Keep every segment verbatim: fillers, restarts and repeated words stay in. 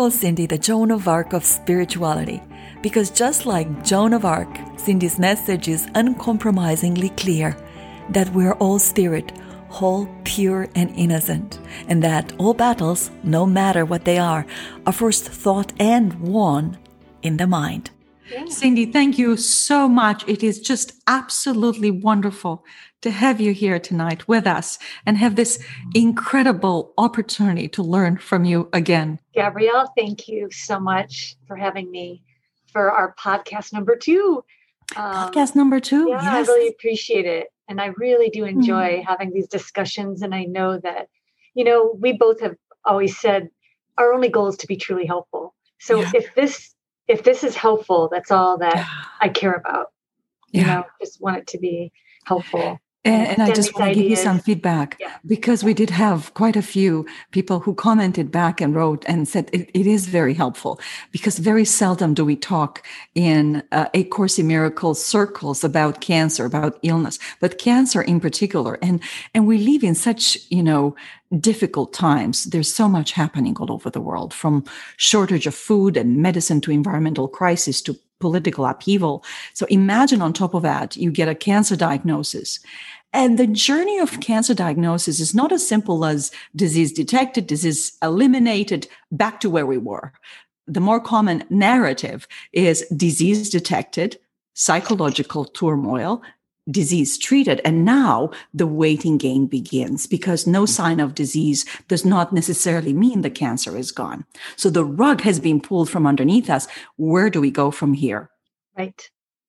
call Cindy the Joan of Arc of spirituality because just like Joan of Arc, Cindy's message is uncompromisingly clear that we're all spirit, whole, pure, and innocent, and that all battles, no matter what they are, are first thought and won in the mind. Yeah. Cindy, thank you so much. It is just absolutely wonderful to have you here tonight with us and have this incredible opportunity to learn from you again. Gabrielle, thank you so much for having me for our podcast number two. Um, podcast number two? Yeah, yes. I really appreciate it. And I really do enjoy mm. having these discussions. And I know that, you know, we both have always said our only goal is to be truly helpful. So yeah. if this if this is helpful, that's all that yeah. I care about. You yeah. know, just want it to be helpful. And, and I just want to give you some feedback yeah. because we did have quite a few people who commented back and wrote and said it, it is very helpful because very seldom do we talk in uh, A Course in Miracles circles about cancer, about illness, but cancer in particular. And, and we live in such, you know, difficult times. There's so much happening all over the world, from shortage of food and medicine to environmental crisis to political upheaval. So imagine on top of that, you get a cancer diagnosis. And the journey of cancer diagnosis is not as simple as disease detected, disease eliminated, back to where we were. The more common narrative is disease detected, psychological turmoil, disease treated, and now the waiting game begins because no sign of disease does not necessarily mean the cancer is gone. So the rug has been pulled from underneath us. Where do we go from here? Right.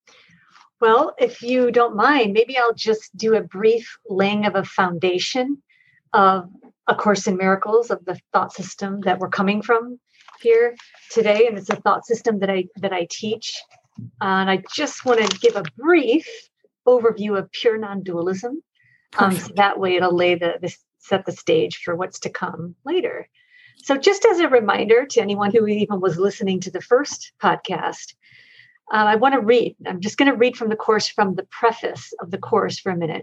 Well, if you don't mind, maybe I'll just do a brief laying of a foundation of A Course in Miracles, of the thought system that we're coming from here today. And it's a thought system that I that I teach. Uh, and I just want to give a brief overview of pure non-dualism. Um, so that way it'll lay the, the set the stage for what's to come later. So just as a reminder to anyone who even was listening to the first podcast, uh, I want to read. I'm just going to read from the Course, from the preface of the Course for a minute.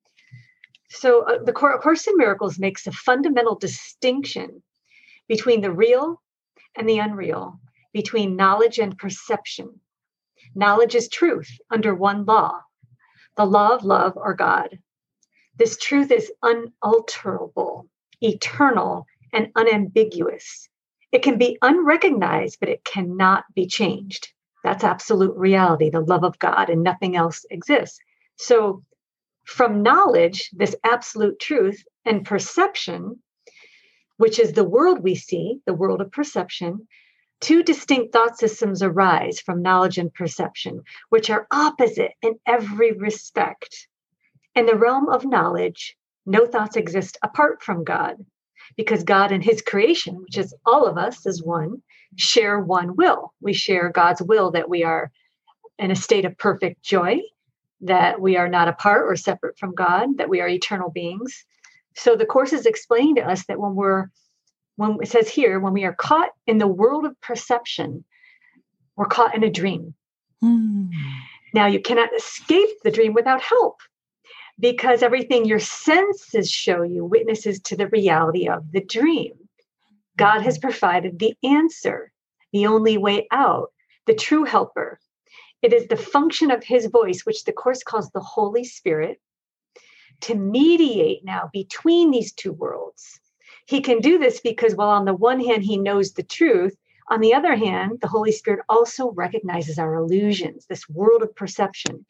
So uh, the Course in Miracles makes a fundamental distinction between the real and the unreal, between knowledge and perception. Knowledge is truth under one law, the law of love or God. This truth is unalterable, eternal, and unambiguous. It can be unrecognized, but it cannot be changed. That's absolute reality, the love of God, and nothing else exists. So from knowledge, this absolute truth, and perception, which is the world we see, the world of perception, two distinct thought systems arise from knowledge and perception, which are opposite in every respect. In the realm of knowledge, no thoughts exist apart from God, because God and his creation, which is all of us as one, share one will. We share God's will that we are in a state of perfect joy, that we are not apart or separate from God, that we are eternal beings. So the Course is explaining to us that when we're When it says here, when we are caught in the world of perception, we're caught in a dream. Mm. Now, you cannot escape the dream without help, because everything your senses show you witnesses to the reality of the dream. God has provided the answer, the only way out, the true helper. It is the function of his voice, which the Course calls the Holy Spirit, to mediate now between these two worlds. He can do this because, well, on the one hand, he knows the truth. On the other hand, the Holy Spirit also recognizes our illusions, this world of perception,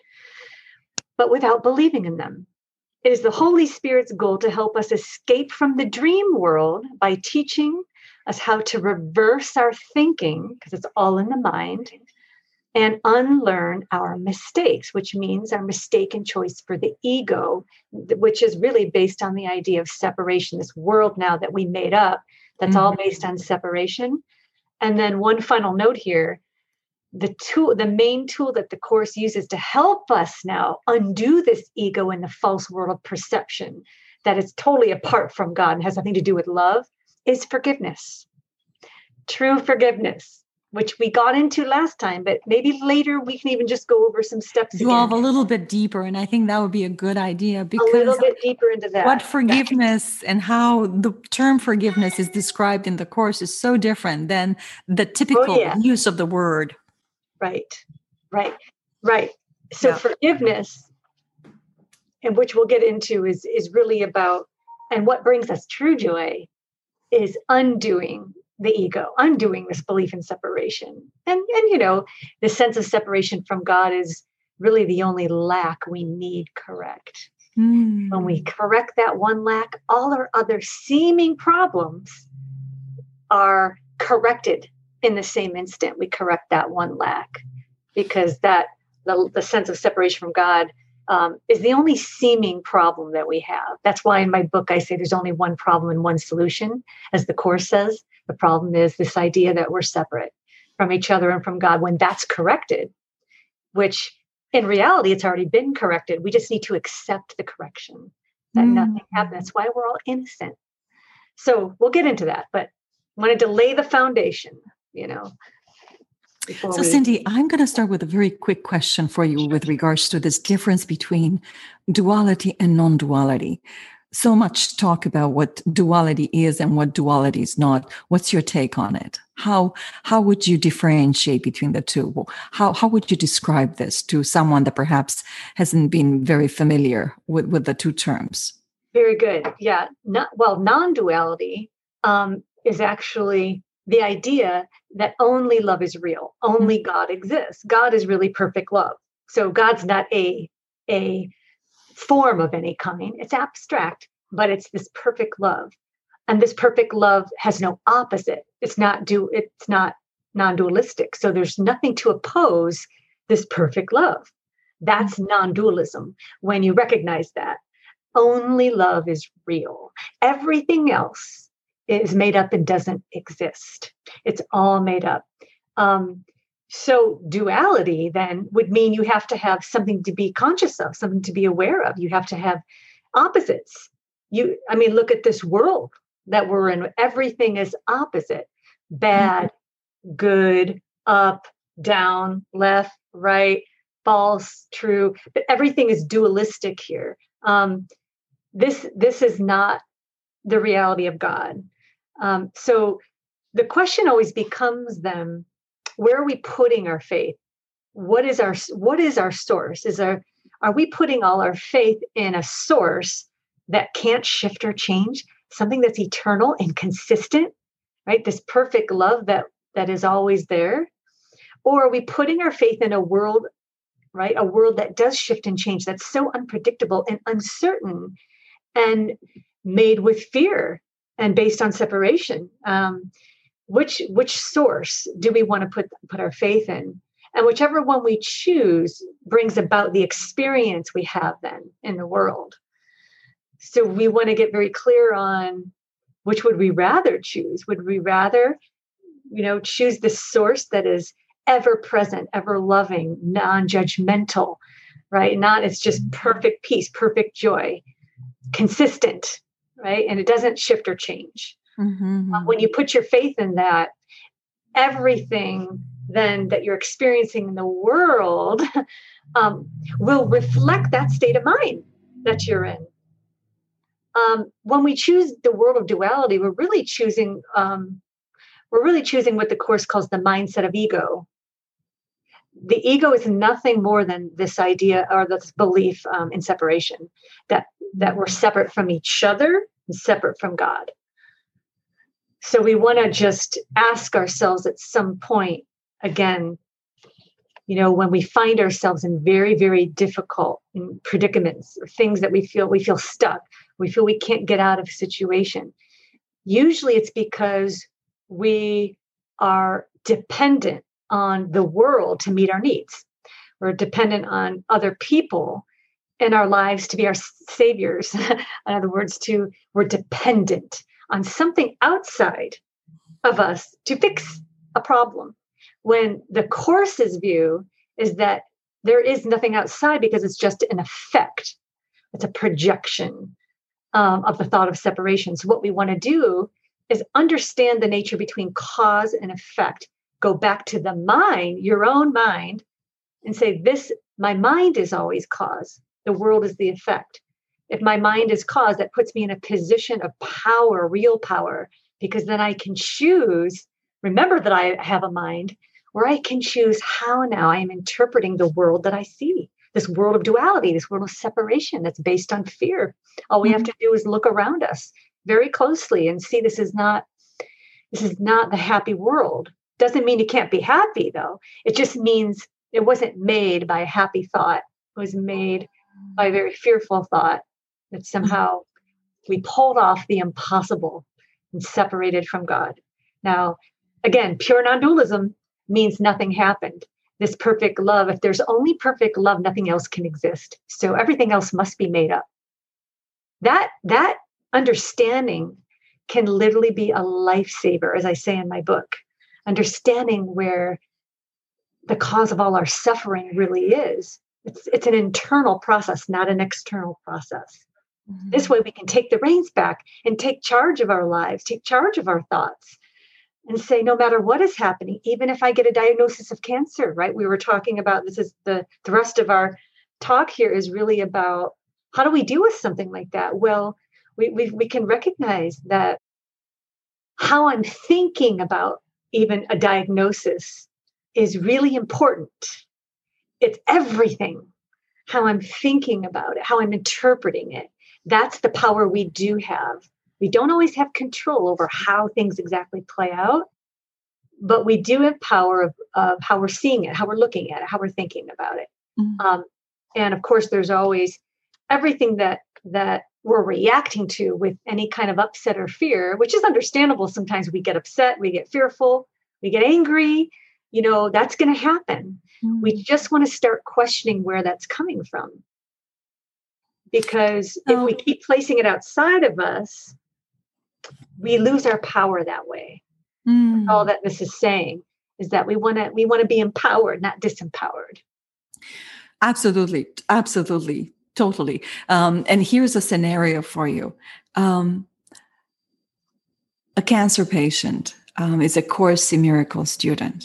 but without believing in them. It is the Holy Spirit's goal to help us escape from the dream world by teaching us how to reverse our thinking, because it's all in the mind, and unlearn our mistakes, which means our mistaken choice for the ego, which is really based on the idea of separation, this world now that we made up, that's mm-hmm. all based on separation. And then one final note here, the tool, the main tool that the Course uses to help us now undo this ego in the false world of perception that is totally apart from God and has nothing to do with love, is forgiveness. True forgiveness. which we got into last time, but maybe later we can even just go over some steps delve again. a little bit deeper. And I think that would be a good idea, because a little bit deeper into that. What forgiveness and how the term forgiveness is described in the Course is so different than the typical oh, yeah. use of the word. Right, right, right. So yeah. forgiveness, and which we'll get into, is is really about, and what brings us true joy is undoing the ego, undoing this belief in separation. And, and, you know, the sense of separation from God is really the only lack we need correct. Mm. When we correct that one lack, all our other seeming problems are corrected in the same instant. We correct that one lack, because that the, the sense of separation from God um, is the only seeming problem that we have. That's why in my book, I say there's only one problem and one solution. As the Course says, the problem is this idea that we're separate from each other and from God. When that's corrected, which in reality, it's already been corrected. We just need to accept the correction that mm. nothing happened. That's why we're all innocent. So we'll get into that, but I wanted to lay the foundation, you know. So we... Cindy, I'm going to start with a very quick question for you with regards to this difference between duality and non-duality. So much talk about what duality is and what duality is not. What's your take on it? How how would you differentiate between the two? How how would you describe this to someone that perhaps hasn't been very familiar with, with the two terms? Very good. Yeah. Not, well, non-duality um, is actually the idea that only love is real. Only mm-hmm. God exists. God is really perfect love. So God's not a a form of any kind. It's abstract, but it's this perfect love. And this perfect love has no opposite. It's not do it's not non-dualistic. So there's nothing to oppose this perfect love. That's non-dualism. When you recognize that, only love is real. Everything else is made up and doesn't exist. It's all made up. Um, So duality then would mean you have to have something to be conscious of, something to be aware of. You have to have opposites. You, I mean, look at this world that we're in. Everything is opposite: bad, good, up, down, left, right, false, true. But everything is dualistic here. Um, this this is not the reality of God. Um, so the question always becomes then, where are we putting our faith? What is our what is our source? Is our are we putting all our faith in a source that can't shift or change, something that's eternal and consistent, right? This perfect love that that is always there? Or are we putting our faith in a world, right? A world that does shift and change, that's so unpredictable and uncertain and made with fear and based on separation? Um, Which which source do we want to put put our faith in? And whichever one we choose brings about the experience we have then in the world. So we want to get very clear on which would we rather choose. Would we rather, you know, choose the source that is ever present, ever loving, non-judgmental, right? Not it's just perfect peace, perfect joy, consistent, right? And it doesn't shift or change. Mm-hmm. Uh, when you put your faith in that, everything then that you're experiencing in the world um, will reflect that state of mind that you're in. Um, when we choose the world of duality, we're really choosing um, we're really choosing what the Course calls the mindset of ego. The ego is nothing more than this idea or this belief um, in separation, that that we're separate from each other and separate from God. So we want to just ask ourselves at some point, again, you know, when we find ourselves in very, very difficult predicaments, or things that we feel, we feel stuck, we feel we can't get out of a situation. Usually it's because we are dependent on the world to meet our needs. We're dependent on other people in our lives to be our saviors. In other words, to we're dependent on something outside of us to fix a problem. When the Course's view is that there is nothing outside because it's just an effect. It's a projection um, of the thought of separation. So what we want to do is understand the nature between cause and effect go back to the mind, your own mind, and say, this, my mind is always cause. The world is the effect. If my mind is cause, that puts me in a position of power, real power, because then I can choose, remember that I have a mind, where I can choose how now I am interpreting the world that I see, this world of duality, this world of separation that's based on fear. All we mm-hmm. have to do is look around us very closely and see this is not, this is not the happy world. Doesn't mean you can't be happy, though. It just means it wasn't made by a happy thought. It was made by a very fearful thought that somehow we pulled off the impossible and separated from God. Now, again, pure non-dualism means nothing happened. This perfect love, if there's only perfect love, nothing else can exist. So everything else must be made up. That, that understanding can literally be a lifesaver, as I say in my book. Understanding where the cause of all our suffering really is. It's, it's an internal process, not an external process. Mm-hmm. This way we can take the reins back and take charge of our lives, take charge of our thoughts, and say, no matter what is happening, even if I get a diagnosis of cancer, right? We were talking about, this is the thrust of our talk here is really about how do we deal with something like that? Well, we, we, we can recognize that how I'm thinking about even a diagnosis is really important. It's everything. How I'm thinking about it, how I'm interpreting it. That's the power we do have. We don't always have control over how things exactly play out, but we do have power of, of how we're seeing it, how we're looking at it, how we're thinking about it. Mm-hmm. Um, and of course, there's always everything that that we're reacting to with any kind of upset or fear, which is understandable. Sometimes we get upset, we get fearful, we get angry. You know, that's going to happen. Mm-hmm. We just want to start questioning where that's coming from. Because if we keep placing it outside of us, we lose our power that way. Mm. All that this is saying is that we want to we want to be empowered, not disempowered. Absolutely, absolutely, totally. Um, and here's a scenario for you: um, a cancer patient um, is a Course in Miracles student.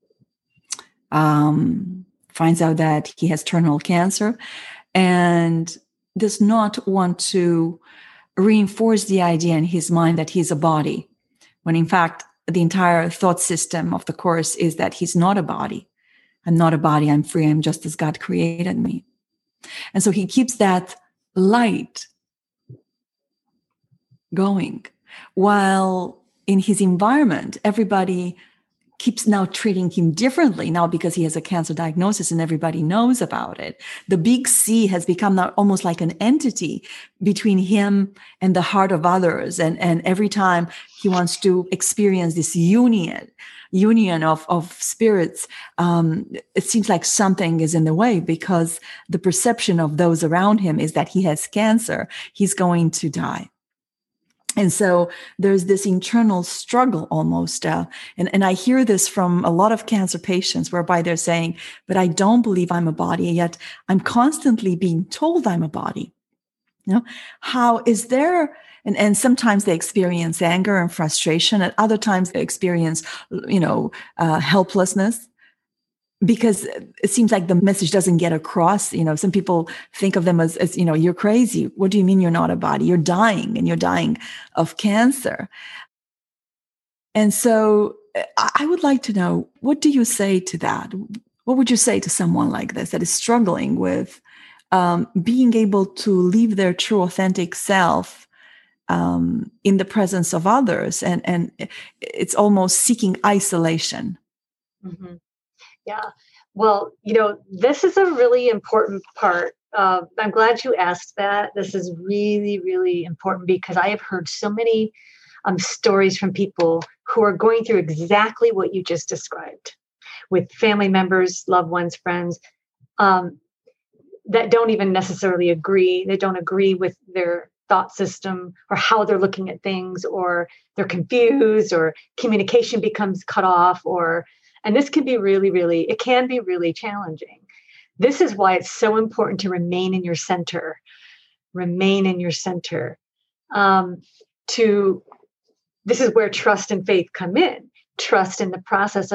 Um, finds out that he has terminal cancer, and does not want to reinforce the idea in his mind that he's a body, when in fact, the entire thought system of the Course is that he's not a body. I'm not a body. I'm free. I'm just as God created me. And so he keeps that light going, while in his environment, everybody keeps now treating him differently now because he has a cancer diagnosis and everybody knows about it. The big C has become now almost like an entity between him and the heart of others. And, and every time he wants to experience this union, union of, of spirits, um, it seems like something is in the way, because the perception of those around him is that he has cancer. He's going to die. And so there's this internal struggle almost. Uh, and, and I hear this from a lot of cancer patients, whereby they're saying, but I don't believe I'm a body, yet I'm constantly being told I'm a body. You know, how is there, and, and sometimes they experience anger and frustration, at other times they experience, you know, uh, helplessness. Because it seems like the message doesn't get across. You know, some people think of them as, as, you know, you're crazy. What do you mean you're not a body? You're dying, and you're dying of cancer. And so I would like to know, what do you say to that? What would you say to someone like this that is struggling with um, being able to live their true, authentic self um, in the presence of others? And, and it's almost seeking isolation. Mm-hmm. Yeah. Well, you know, this is a really important part. Uh, I'm glad you asked that. This is really, really important, because I have heard so many um, stories from people who are going through exactly what you just described, with family members, loved ones, friends, um, that don't even necessarily agree. They don't agree with their thought system or how they're looking at things, or they're confused, or communication becomes cut off, or And this can be really, really, it can be really challenging. This is why it's so important to remain in your center, remain in your center. Um, to, this is where trust and faith come in. Trust in the process of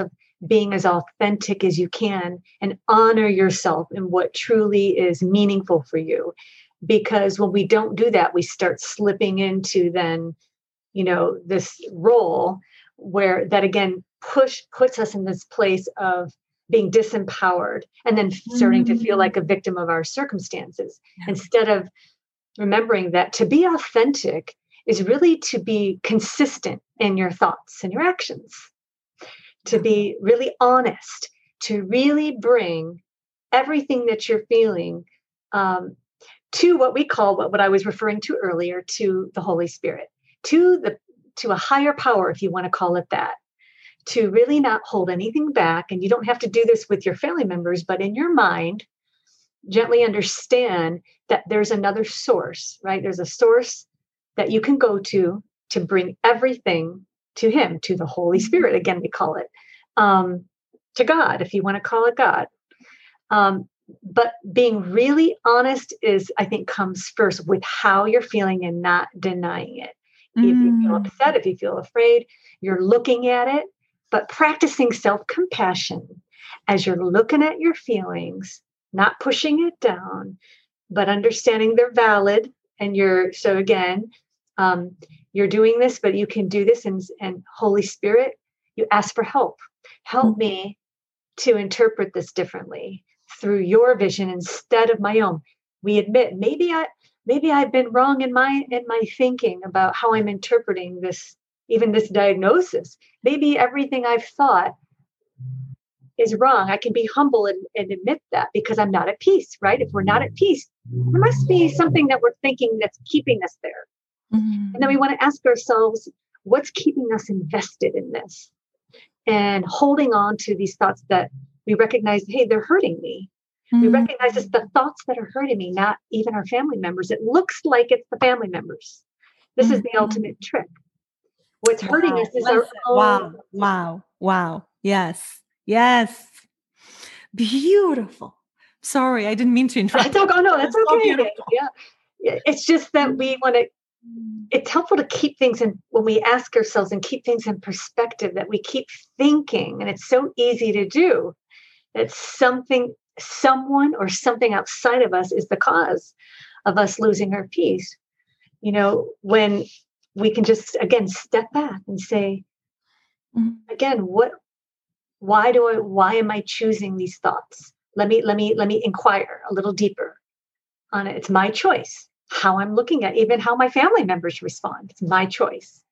being as authentic as you can and honor yourself in what truly is meaningful for you. Because when we don't do that, we start slipping into then, you know, this role where that again push puts us in this place of being disempowered and then starting mm-hmm. to feel like a victim of our circumstances, yeah. instead of remembering that to be authentic is really to be consistent in your thoughts and your actions, to be really honest, to really bring everything that you're feeling um, to what we call, what, what I was referring to earlier, to the Holy Spirit, to the to a higher power, if you want to call it that, to really not hold anything back. And you don't have to do this with your family members, but in your mind, gently understand that there's another source, right? There's a source that you can go to to bring everything to him, to the Holy Spirit. Again, we call it um, to God, if you want to call it God. Um, but being really honest is, I think, comes first with how you're feeling and not denying it. Mm. If you feel upset, if you feel afraid, you're looking at it, but practicing self-compassion as you're looking at your feelings, not pushing it down, but understanding they're valid. And you're, so again, um, you're doing this, but you can do this. And, and Holy Spirit, you ask for help. Help me to interpret this differently through your vision instead of my own. We admit, maybe I, maybe I've been wrong in my, in my thinking about how I'm interpreting this, even this diagnosis. Maybe everything I've thought is wrong. I can be humble and, and admit that, because I'm not at peace, right? If we're not at peace, there must be something that we're thinking that's keeping us there. Mm-hmm. And then we want to ask ourselves, what's keeping us invested in this? And holding on to these thoughts that we recognize, hey, they're hurting me. Mm-hmm. We recognize it's the thoughts that are hurting me, not even our family members. It looks like it's the family members. This mm-hmm. is the ultimate trick. What's wow. hurting us is our own. Wow, wow, wow. Yes, yes. Beautiful. Sorry, I didn't mean to interrupt. That's okay. Oh, no, that's okay. So yeah. It's just that we want to, it's helpful to keep things in, when we ask ourselves and keep things in perspective, that we keep thinking, and it's so easy to do, that something, someone or something outside of us is the cause of us losing our peace. You know, when we can just, again, step back and say, mm-hmm. again, what, why do I, why am I choosing these thoughts? Let me, let me, let me inquire a little deeper on it. It's my choice, how I'm looking at, even how my family members respond. It's my choice.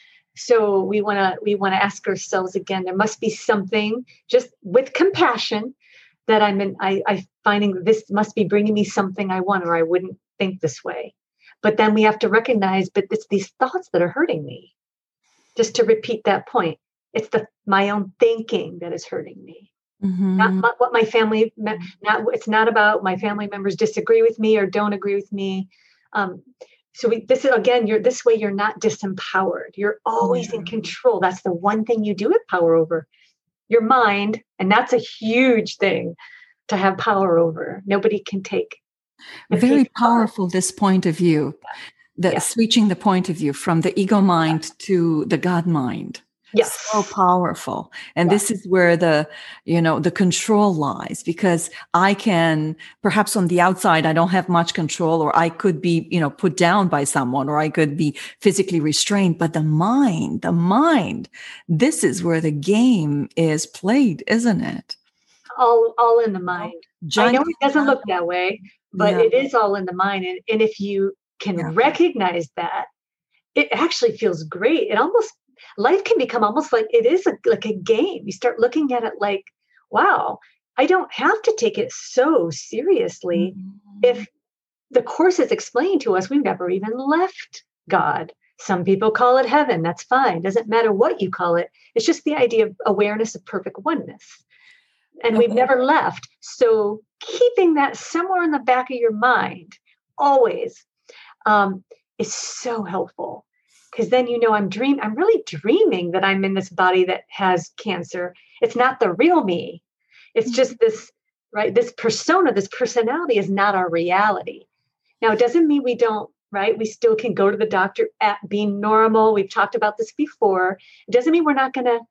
So we want to, we want to ask ourselves again, there must be something, just with compassion, that I'm in, I, I finding this must be bringing me something I want, or I wouldn't think this way. But then we have to recognize, but it's these thoughts that are hurting me. Just to repeat that point, it's the my own thinking that is hurting me. Mm-hmm. Not my, what my family, not it's not about my family members disagree with me or don't agree with me. Um, so we, this is again, you're this way. You're not disempowered. You're always yeah. in control. That's the one thing you do have power over, your mind, and that's a huge thing to have power over. Nobody can take. Very powerful, this point of view, the yeah. switching the point of view from the ego mind yeah. to the God mind. Yes. So powerful. And yeah. this is where the, you know, the control lies, because I can, perhaps on the outside, I don't have much control, or I could be, you know, put down by someone, or I could be physically restrained. But the mind, the mind, this is where the game is played, isn't it? All, all in the mind. Giant I know it doesn't look that way, but yeah. it is all in the mind. And, and if you can yeah. recognize that, it actually feels great. It almost, life can become almost like it is a, like a game. You start looking at it like, wow, I don't have to take it so seriously. Mm-hmm. If the Course is explaining to us, we've never even left God. Some people call it heaven. That's fine. Doesn't matter what you call it. It's just the idea of awareness of perfect oneness. And we've never left. So keeping that somewhere in the back of your mind, always, um, is so helpful. Because then, you know, I'm dream. I'm really dreaming that I'm in this body that has cancer. It's not the real me. It's just this, right? This persona, this personality is not our reality. Now, it doesn't mean we don't, right? We still can go to the doctor at being normal. We've talked about this before. It doesn't mean we're not going to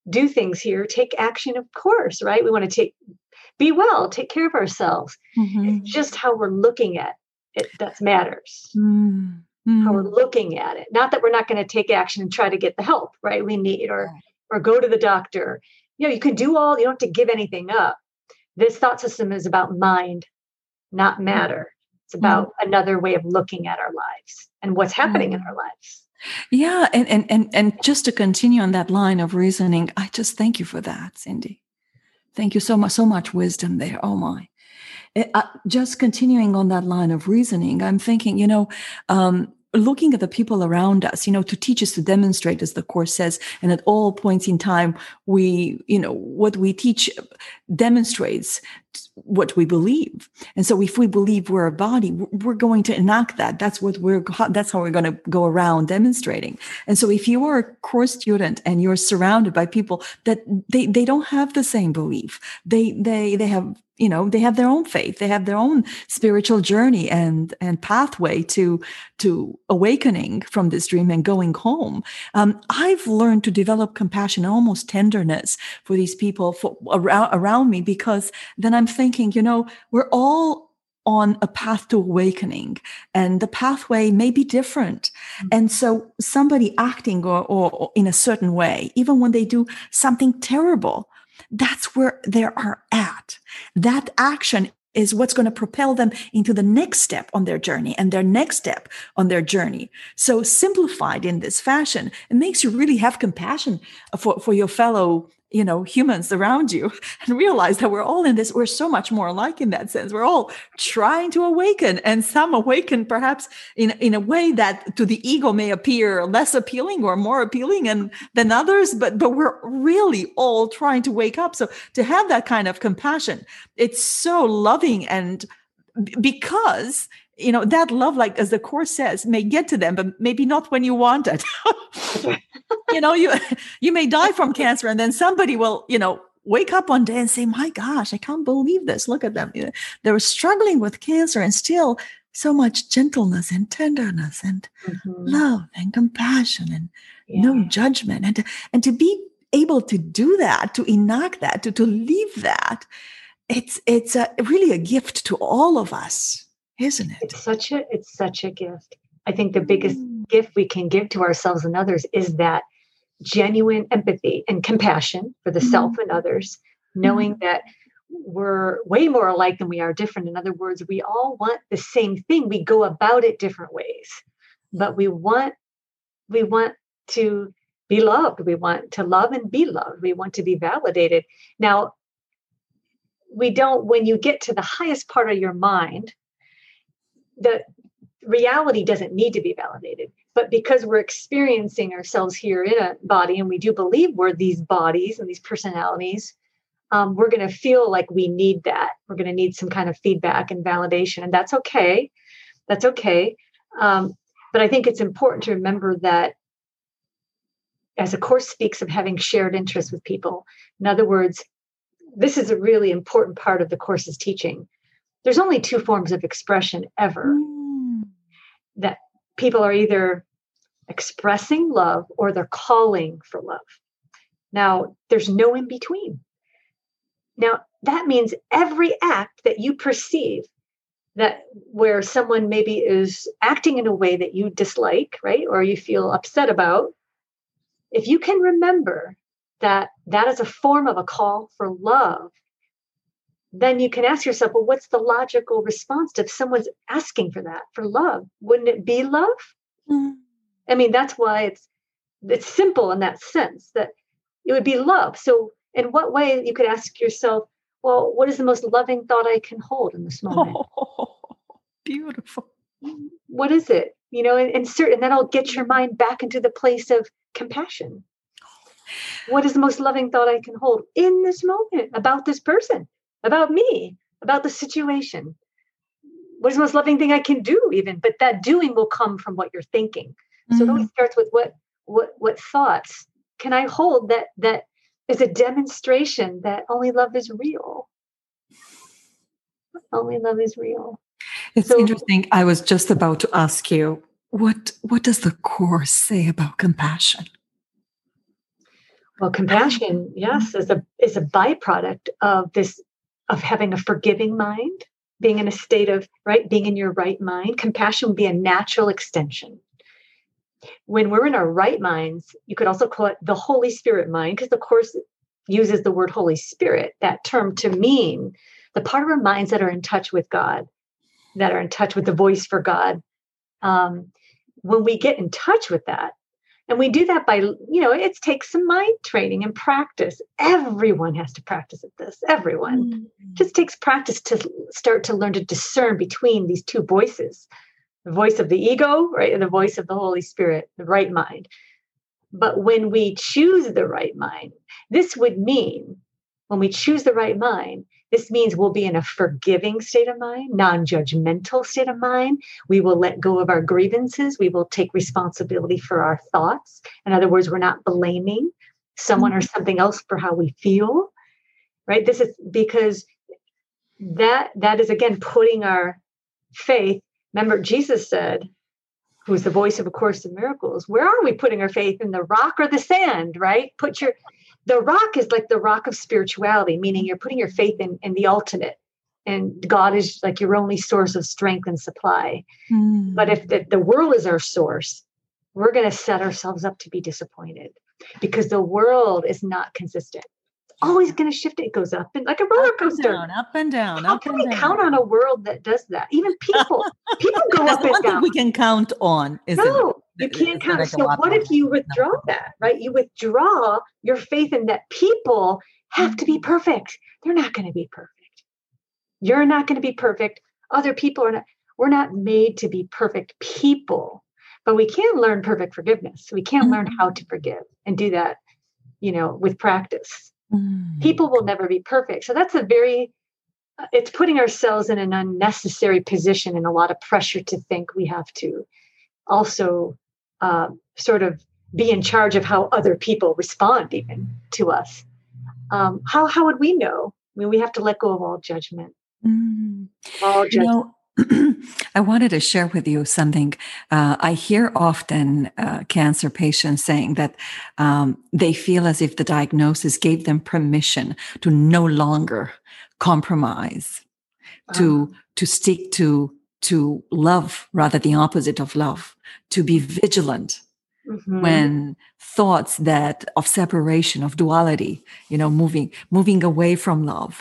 do things here, take action, of course, right? We want to take, be well, take care of ourselves. Mm-hmm. It's just how we're looking at it that matters. Mm-hmm. How we're looking at it. Not that we're not going to take action and try to get the help, right? We need, or, or go to the doctor. You know, you can do all, you don't have to give anything up. This thought system is about mind, not matter. It's about mm-hmm. another way of looking at our lives and what's happening mm-hmm. in our lives. Yeah. And, and, and, and just to continue on that line of reasoning, I just thank you for that, Cindy. Thank you so much, so much wisdom there. Oh my. It, uh, just continuing on that line of reasoning, I'm thinking, you know, um, looking at the people around us, you know, to teach us to demonstrate, as the Course says, and at all points in time, we, you know, what we teach demonstrates what we believe. And so if we believe we're a body, we're going to enact that. That's what we're, that's how we're going to go around demonstrating. And so if you are a Course student and you're surrounded by people that they, they don't have the same belief, they, they, they have, you know, they have their own faith, they have their own spiritual journey and, and pathway to, to awakening from this dream and going home. Um, I've learned to develop compassion, almost tenderness for these people for, around, around me, because then I'm thinking, you know, we're all on a path to awakening, and the pathway may be different. Mm-hmm. And so somebody acting or, or, or in a certain way, even when they do something terrible, that's where they are at. That action is what's going to propel them into the next step on their journey and their next step on their journey. So simplified in this fashion, it makes you really have compassion for, for your fellow, you know, humans around you, and realize that we're all in this. We're so much more alike in that sense. We're all trying to awaken, and some awaken perhaps in, in a way that to the ego may appear less appealing or more appealing and, than others, but, but we're really all trying to wake up. So to have that kind of compassion, it's so loving, and because, you know, that love, like as the Course says, may get to them, but maybe not when you want it. You know, you you may die from cancer, and then somebody will, you know, wake up one day and say, my gosh, I can't believe this. Look at them. They were struggling with cancer, and still so much gentleness and tenderness and mm-hmm. love and compassion and yeah. no judgment. And to, and to be able to do that, to enact that, to, to live that, it's it's a, really a gift to all of us, isn't it? It's such a it's such a gift. I think the biggest mm. gift we can give to ourselves and others is that genuine empathy and compassion for the mm. self and others, knowing mm. that we're way more alike than we are different. In other words, we all want the same thing. We go about it different ways, but we want we want to be loved. We want to love and be loved. We want to be validated. Now, we don't, when you get to the highest part of your mind, the reality doesn't need to be validated. But because we're experiencing ourselves here in a body, and we do believe we're these bodies and these personalities, um, we're going to feel like we need that. We're going to need some kind of feedback and validation. And that's okay. That's okay. Um, but I think it's important to remember that as the Course speaks of having shared interests with people, in other words, this is a really important part of the Course's teaching. There's only two forms of expression ever. Mm. That people are either expressing love or they're calling for love. Now, there's no in between. Now, that means every act that you perceive that where someone maybe is acting in a way that you dislike, right, or you feel upset about, if you can remember that that is a form of a call for love, then you can ask yourself, well, what's the logical response to if someone's asking for that, for love? Wouldn't it be love? Mm-hmm. I mean, that's why it's it's simple in that sense, that it would be love. So in what way, you could ask yourself, well, what is the most loving thought I can hold in this moment? Oh, beautiful. What is it? You know, and, and certain, that'll get your mind back into the place of compassion. What is the most loving thought I can hold in this moment about this person, about me, about the situation? What is the most loving thing I can do even? But that doing will come from what you're thinking. Mm-hmm. So it always starts with what, what, what thoughts can I hold that, that is a demonstration that only love is real. Only love is real. It's so interesting. I was just about to ask you, what, what does the Course say about compassion? Well, compassion, yes, is a is a byproduct of this, of having a forgiving mind, being in a state of, right, being in your right mind. Compassion would be a natural extension. When we're in our right minds, you could also call it the Holy Spirit mind, because the Course uses the word Holy Spirit, that term, to mean the part of our minds that are in touch with God, that are in touch with the voice for God. Um, when we get in touch with that, and we do that by, you know, it takes some mind training and practice. Everyone has to practice at this. Everyone. Mm. It just takes practice to start to learn to discern between these two voices, the voice of the ego, right, and the voice of the Holy Spirit, the right mind. But when we choose the right mind, this would mean, when we choose the right mind, this means we'll be in a forgiving state of mind, non-judgmental state of mind. We will let go of our grievances. We will take responsibility for our thoughts. In other words, we're not blaming someone or something else for how we feel, right? This is because that that is, again, putting our faith. Remember, Jesus said, who's the voice of A Course in Miracles, where are we putting our faith, in the rock or the sand, right? Put your The rock is like the rock of spirituality, meaning you're putting your faith in, in the ultimate, and God is like your only source of strength and supply. Mm. But if the, the world is our source, we're going to set ourselves up to be disappointed, because the world is not consistent. It's always going to shift. It goes up and like a roller coaster. Up and down, up and down. How up can and we down. count on a world that does that? Even people, people go That's up the and one down. thing we can count on, isn't no. it? You can't count it. So what if you withdraw that, right? You withdraw your faith in that people have to be perfect. They're not going to be perfect. You're not going to be perfect. Other people are not. We're not made to be perfect people, but we can learn perfect forgiveness. We can learn how to forgive and do that, you know, with practice. Mm. People will never be perfect. So that's a very, it's putting ourselves in an unnecessary position and a lot of pressure to think we have to also Uh, sort of be in charge of how other people respond even to us. Um, how how would we know? I mean, we have to let go of all judgment. Mm. All judgment. You know, I wanted to share with you something. Uh, I hear often uh, cancer patients saying that um, they feel as if the diagnosis gave them permission to no longer compromise, uh-huh. to to stick to to love rather the opposite of love, to be vigilant. Mm-hmm. When thoughts that of separation, of duality, you know, moving, moving away from love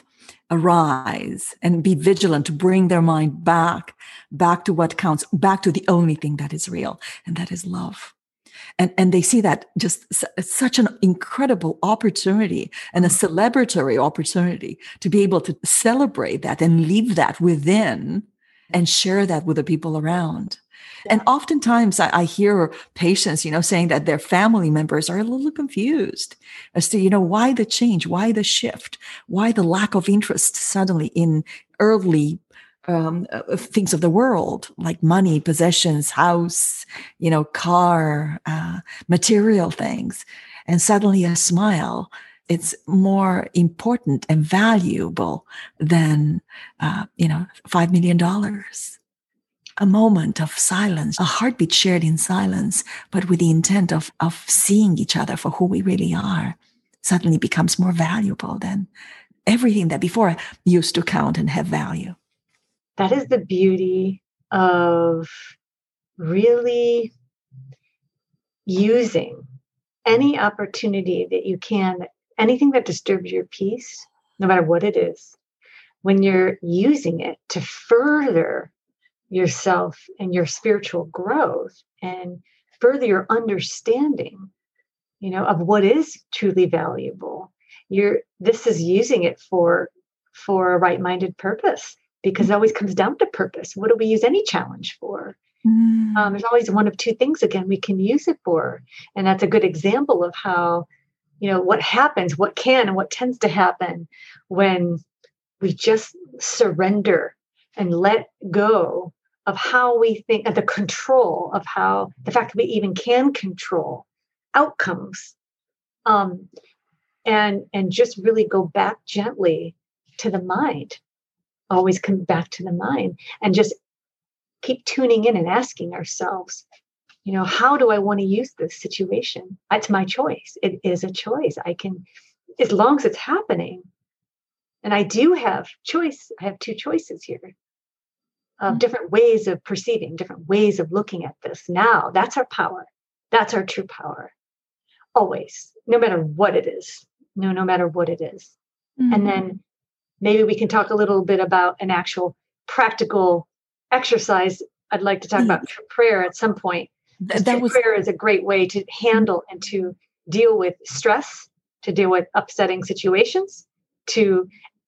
arise, and be vigilant to bring their mind back, back to what counts, back to the only thing that is real, and that is love. And, and they see that just such an incredible opportunity and a celebratory opportunity to be able to celebrate that and leave that within and share that with the people around. And oftentimes I, I hear patients, you know, saying that their family members are a little confused as to, you know, why the change, why the shift, why the lack of interest suddenly in early um, uh, things of the world, like money, possessions, house, you know, car, uh, material things. And suddenly a smile, it's more important and valuable than, uh, you know, five million dollars. A moment of silence, a heartbeat shared in silence, but with the intent of, of seeing each other for who we really are, suddenly becomes more valuable than everything that before used to count and have value. That is the beauty of really using any opportunity that you can, anything that disturbs your peace, no matter what it is, when you're using it to further yourself and your spiritual growth and further your understanding, you know, of what is truly valuable. You're, this is using it for, for a right-minded purpose, because it always comes down to purpose. What do we use any challenge for? Mm. Um, there's always one of two things, again, we can use it for. And that's a good example of how, you know, what happens, what can and what tends to happen when we just surrender and let go of how we think, of the control of how, the fact that we even can control outcomes, um, and and just really go back gently to the mind, always come back to the mind, and just keep tuning in and asking ourselves, You know, how do I want to use this situation? It's my choice. It is a choice. I can, as long as it's happening. And I do have choice. I have two choices here of mm-hmm. different ways of perceiving, different ways of looking at this. Now, that's our power. That's our true power. Always, no matter what it is. No, no matter what it is. Mm-hmm. And then maybe we can talk a little bit about an actual practical exercise. I'd like to talk mm-hmm. about true prayer at some point. That, that was... Prayer is a great way to handle and to deal with stress, to deal with upsetting situations, to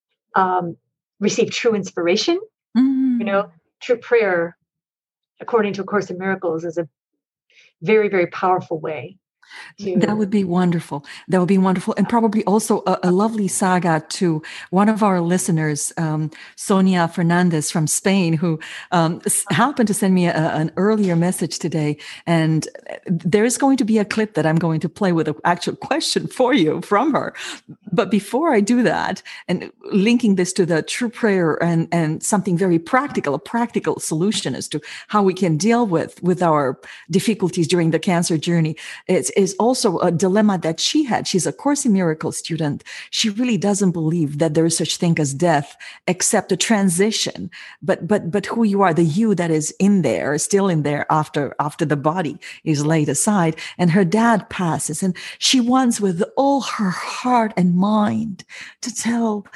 um, receive true inspiration. Mm. You know, true prayer, according to A Course in Miracles, is a very, very powerful way. To... That would be wonderful. That would be wonderful. And probably also a, a lovely saga to one of our listeners, um, Sonia Fernandez from Spain, who um, happened to send me a, an earlier message today. And there is going to be a clip that I'm going to play with an actual question for you from her. But before I do that, and linking this to the true prayer and, and something very practical, a practical solution as to how we can deal with, with our difficulties during the cancer journey, it's is also a dilemma that she had. She's a Course in Miracles student. She really doesn't believe that there is such thing as death, except a transition. But but but who you are, the you that is in there, still in there after after the body is laid aside, and her dad passes, and she wants with all her heart and mind to tell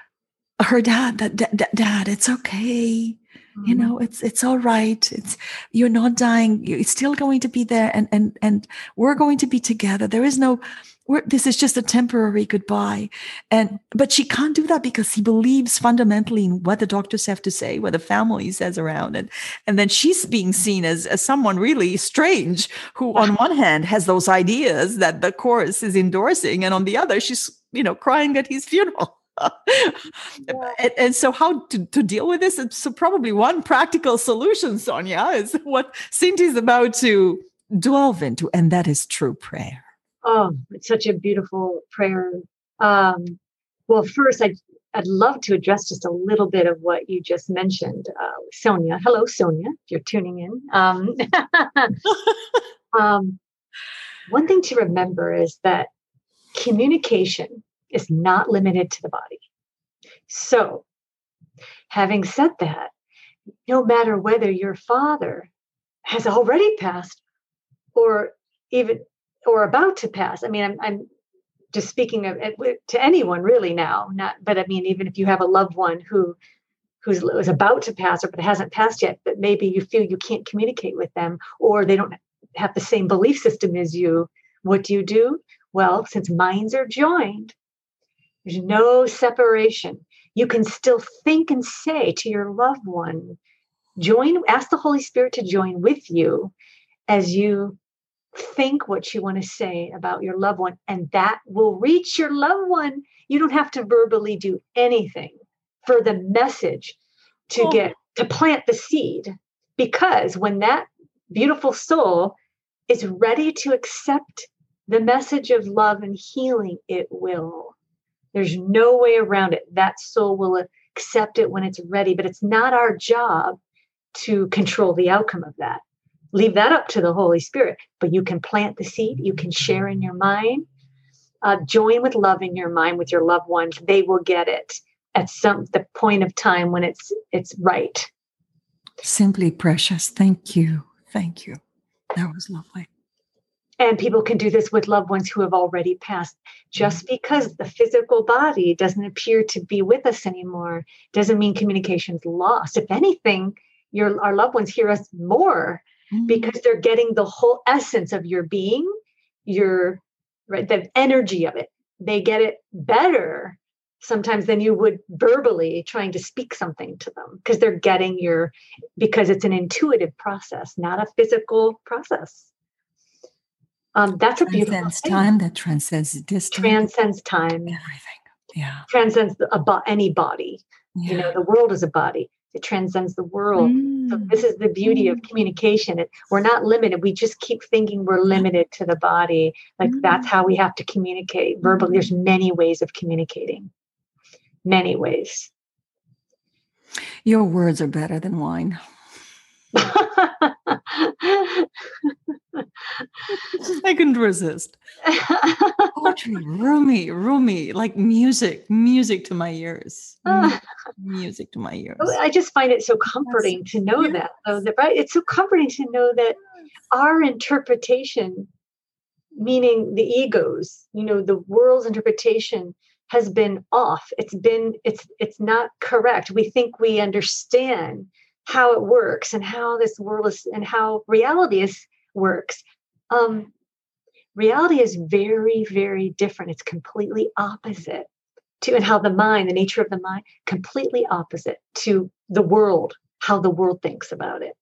her dad that dad, it's okay. You know, it's it's all right. It's you're not dying. It's still going to be there, and and and we're going to be together. There is no. We're, this is just a temporary goodbye, and but she can't do that because he believes fundamentally in what the doctors have to say, what the family says around it, and then she's being seen as as someone really strange who, on one hand, has those ideas that the Course is endorsing, and on the other, she's you know crying at his funeral. and, and so how to, to deal with this? So probably one practical solution, Sonia, is what Cindy's about to delve into, and that is true prayer. Oh, it's such a beautiful prayer. Um, well, first, I'd, I'd love to address just a little bit of what you just mentioned, uh, Sonia. Hello, Sonia, if you're tuning in. Um, um, one thing to remember is that communication is not limited to the body. So, having said that, no matter whether your father has already passed or even or about to pass, I mean, I'm, I'm just speaking of it to anyone really now, not, but I mean, even if you have a loved one who who's is about to pass or but hasn't passed yet, but maybe you feel you can't communicate with them or they don't have the same belief system as you, what do you do? Well, since minds are joined, there's no separation. You can still think and say to your loved one, join, ask the Holy Spirit to join with you as you think what you want to say about your loved one, and that will reach your loved one. You don't have to verbally do anything for the message to oh. get, to plant the seed, because when that beautiful soul is ready to accept the message of love and healing, it will. There's no way around it. That soul will accept it when it's ready, but it's not our job to control the outcome of that. Leave that up to the Holy Spirit, but you can plant the seed. You can share in your mind, uh, join with love in your mind with your loved ones. They will get it at some the point of time when it's it's right. Simply precious. Thank you. Thank you. That was lovely. And people can do this with loved ones who have already passed. Just because the physical body doesn't appear to be with us anymore doesn't mean communication's lost. If anything, your our loved ones hear us more mm. because they're getting the whole essence of your being, your right, the energy of it. They get it better sometimes than you would verbally trying to speak something to them, because they're getting your, because it's an intuitive process, not a physical process. Um, that's a beautiful transcends thing. Time that transcends distance. Transcends time. Everything. Yeah. Transcends the, a bo- any body. Yeah. You know, the world is a body. It transcends the world. Mm. So this is the beauty mm. of communication. It, we're not limited. We just keep thinking we're limited to the body. Like mm. that's how we have to communicate verbally. Mm. There's many ways of communicating. Many ways. Your words are better than wine. I couldn't resist. Poetry, Rumi, Rumi, like music, music to my ears. Music, music to my ears. I just find it so comforting That's, to know yes. that, though, that, right? It's so comforting to know that our interpretation, meaning the ego's, you know, the world's interpretation has been off. It's been, it's, it's not correct. We think we understand how it works and how this world is and how reality is works. Um, reality is very, very different. It's completely opposite to, and how the mind, the nature of the mind, completely opposite to the world, how the world thinks about it.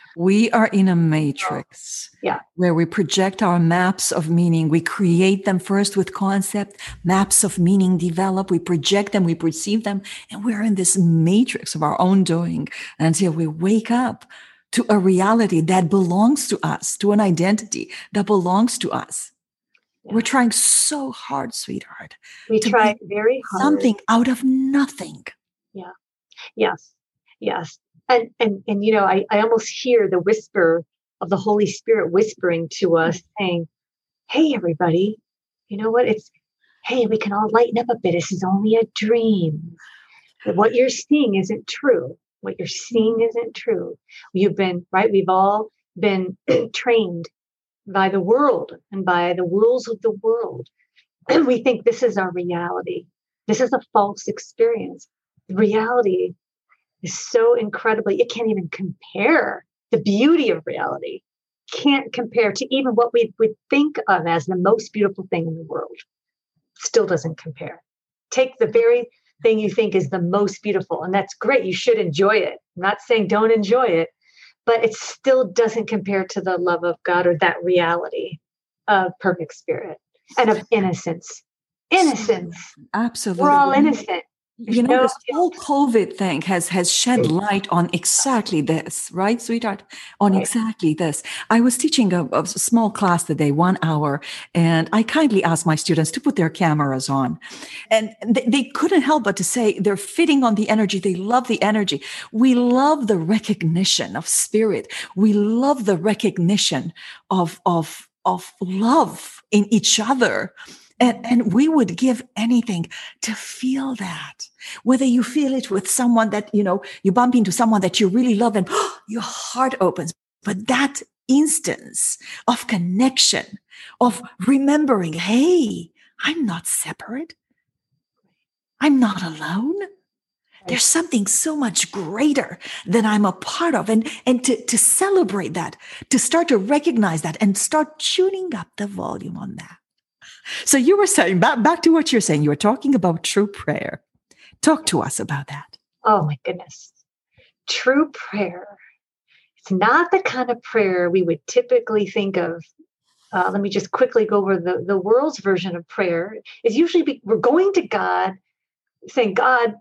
We are in a matrix, yeah, where we project our maps of meaning. We create them first with concept, maps of meaning develop. We project them, we perceive them, and we're in this matrix of our own doing until we wake up to a reality that belongs to us, to an identity that belongs to us. Yeah. We're trying so hard, sweetheart. We try very hard. Something out of nothing. Yeah. Yes. Yes. And, and, and, you know, I, I almost hear the whisper of the Holy Spirit whispering to us saying, hey, everybody, you know what? It's, hey, we can all lighten up a bit. This is only a dream. What you're seeing isn't true. What you're seeing isn't true. You've been, right? We've all been trained by the world and by the rules of the world. And we think this is our reality. This is a false experience. Reality is so incredibly, it can't even compare. The beauty of reality can't compare to even what we would think of as the most beautiful thing in the world. Still doesn't compare. Take the very thing you think is the most beautiful, and that's great. You should enjoy it. I'm not saying don't enjoy it, but it still doesn't compare to the love of God or that reality of perfect spirit and of innocence. Innocence. Absolutely. We're all innocent. There's you know, no, this whole COVID thing has has shed light on exactly this, right, sweetheart? On right. exactly this. I was teaching a, a small class today, one hour, and I kindly asked my students to put their cameras on. And they, they couldn't help but to say they're fitting on the energy. They love the energy. We love the recognition of spirit. We love the recognition of, of, of love in each other. And, and we would give anything to feel that, whether you feel it with someone that, you know, you bump into someone that you really love and oh, your heart opens. But that instance of connection, of remembering, hey, I'm not separate. I'm not alone. There's something so much greater than I'm a part of. And, and to, to celebrate that, to start to recognize that and start tuning up the volume on that. So you were saying, back, back to what you're saying, you were talking about true prayer. Talk to us about that. Oh my goodness. True prayer. It's not the kind of prayer we would typically think of. Uh, let me just quickly go over the, the world's version of prayer. It's usually be, we're going to God saying, God,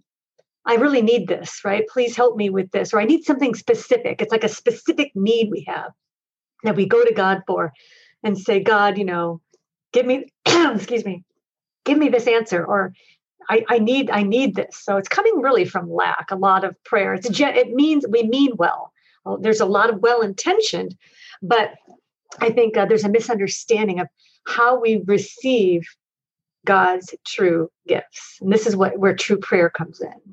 I really need this, right? Please help me with this. Or I need something specific. It's like a specific need we have that we go to God for and say, God, you know, give me, excuse me, give me this answer, or I, I need, I need this. So it's coming really from lack, a lot of prayer. It's, it means we mean well. well. There's a lot of well-intentioned, but I think uh, there's a misunderstanding of how we receive God's true gifts. And this is what, where true prayer comes in.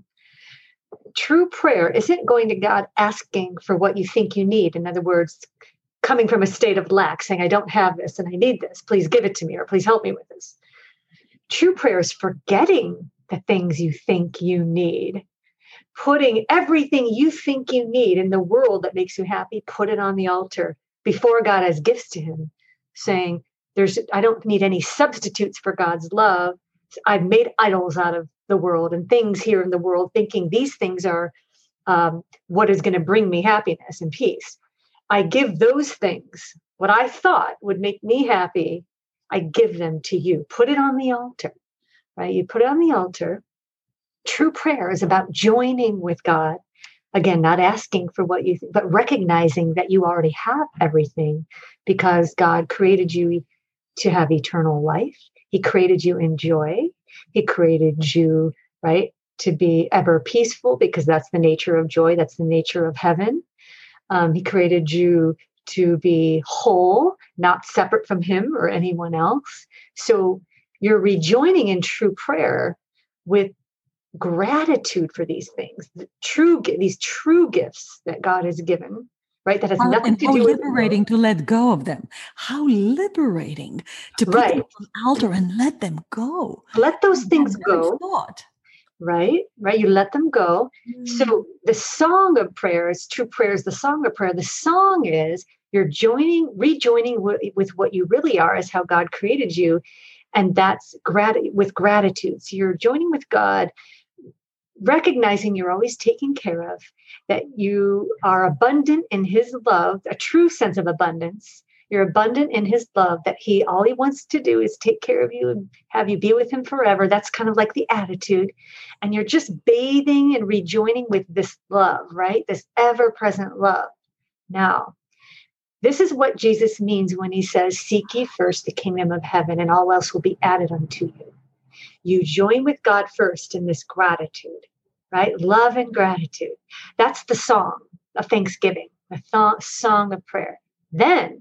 True prayer isn't going to God asking for what you think you need. In other words, coming from a state of lack, saying, I don't have this and I need this. Please give it to me, or please help me with this. True prayer is forgetting the things you think you need, putting everything you think you need in the world that makes you happy, put it on the altar before God as gifts to him, saying, "There's, I don't need any substitutes for God's love. I've made idols out of the world and things here in the world, thinking these things are um, what is going to bring me happiness and peace. I give those things, what I thought would make me happy, I give them to you. Put it on the altar, right? You put it on the altar. True prayer is about joining with God. Again, not asking for what you, th- but recognizing that you already have everything because God created you to have eternal life. He created you in joy. He created you, right, to be ever peaceful because that's the nature of joy. That's the nature of heaven. Um, he created you to be whole, not separate from him or anyone else. So you're rejoining in true prayer with gratitude for these things, the true, these true gifts that God has given, right? That has How, nothing and to how do with liberating to let go of them. How liberating to put right. them on the altar and let them go. Let those things go. Thought. Right, right. You let them go. Mm. So the song of prayer is true prayer is the song of prayer. The song is you're joining, rejoining w- with what you really are, is how God created you. And that's grat- with gratitude. So you're joining with God, recognizing you're always taken care of, that you are abundant in his love, a true sense of abundance. You're abundant in his love, that he, all he wants to do is take care of you and have you be with him forever. That's kind of like the attitude. And you're just bathing and rejoining with this love, right? This ever-present love. Now, this is what Jesus means when he says, seek ye first the kingdom of heaven, and all else will be added unto you. You join with God first in this gratitude, right? Love and gratitude. That's the song of thanksgiving, the th- song of prayer. Then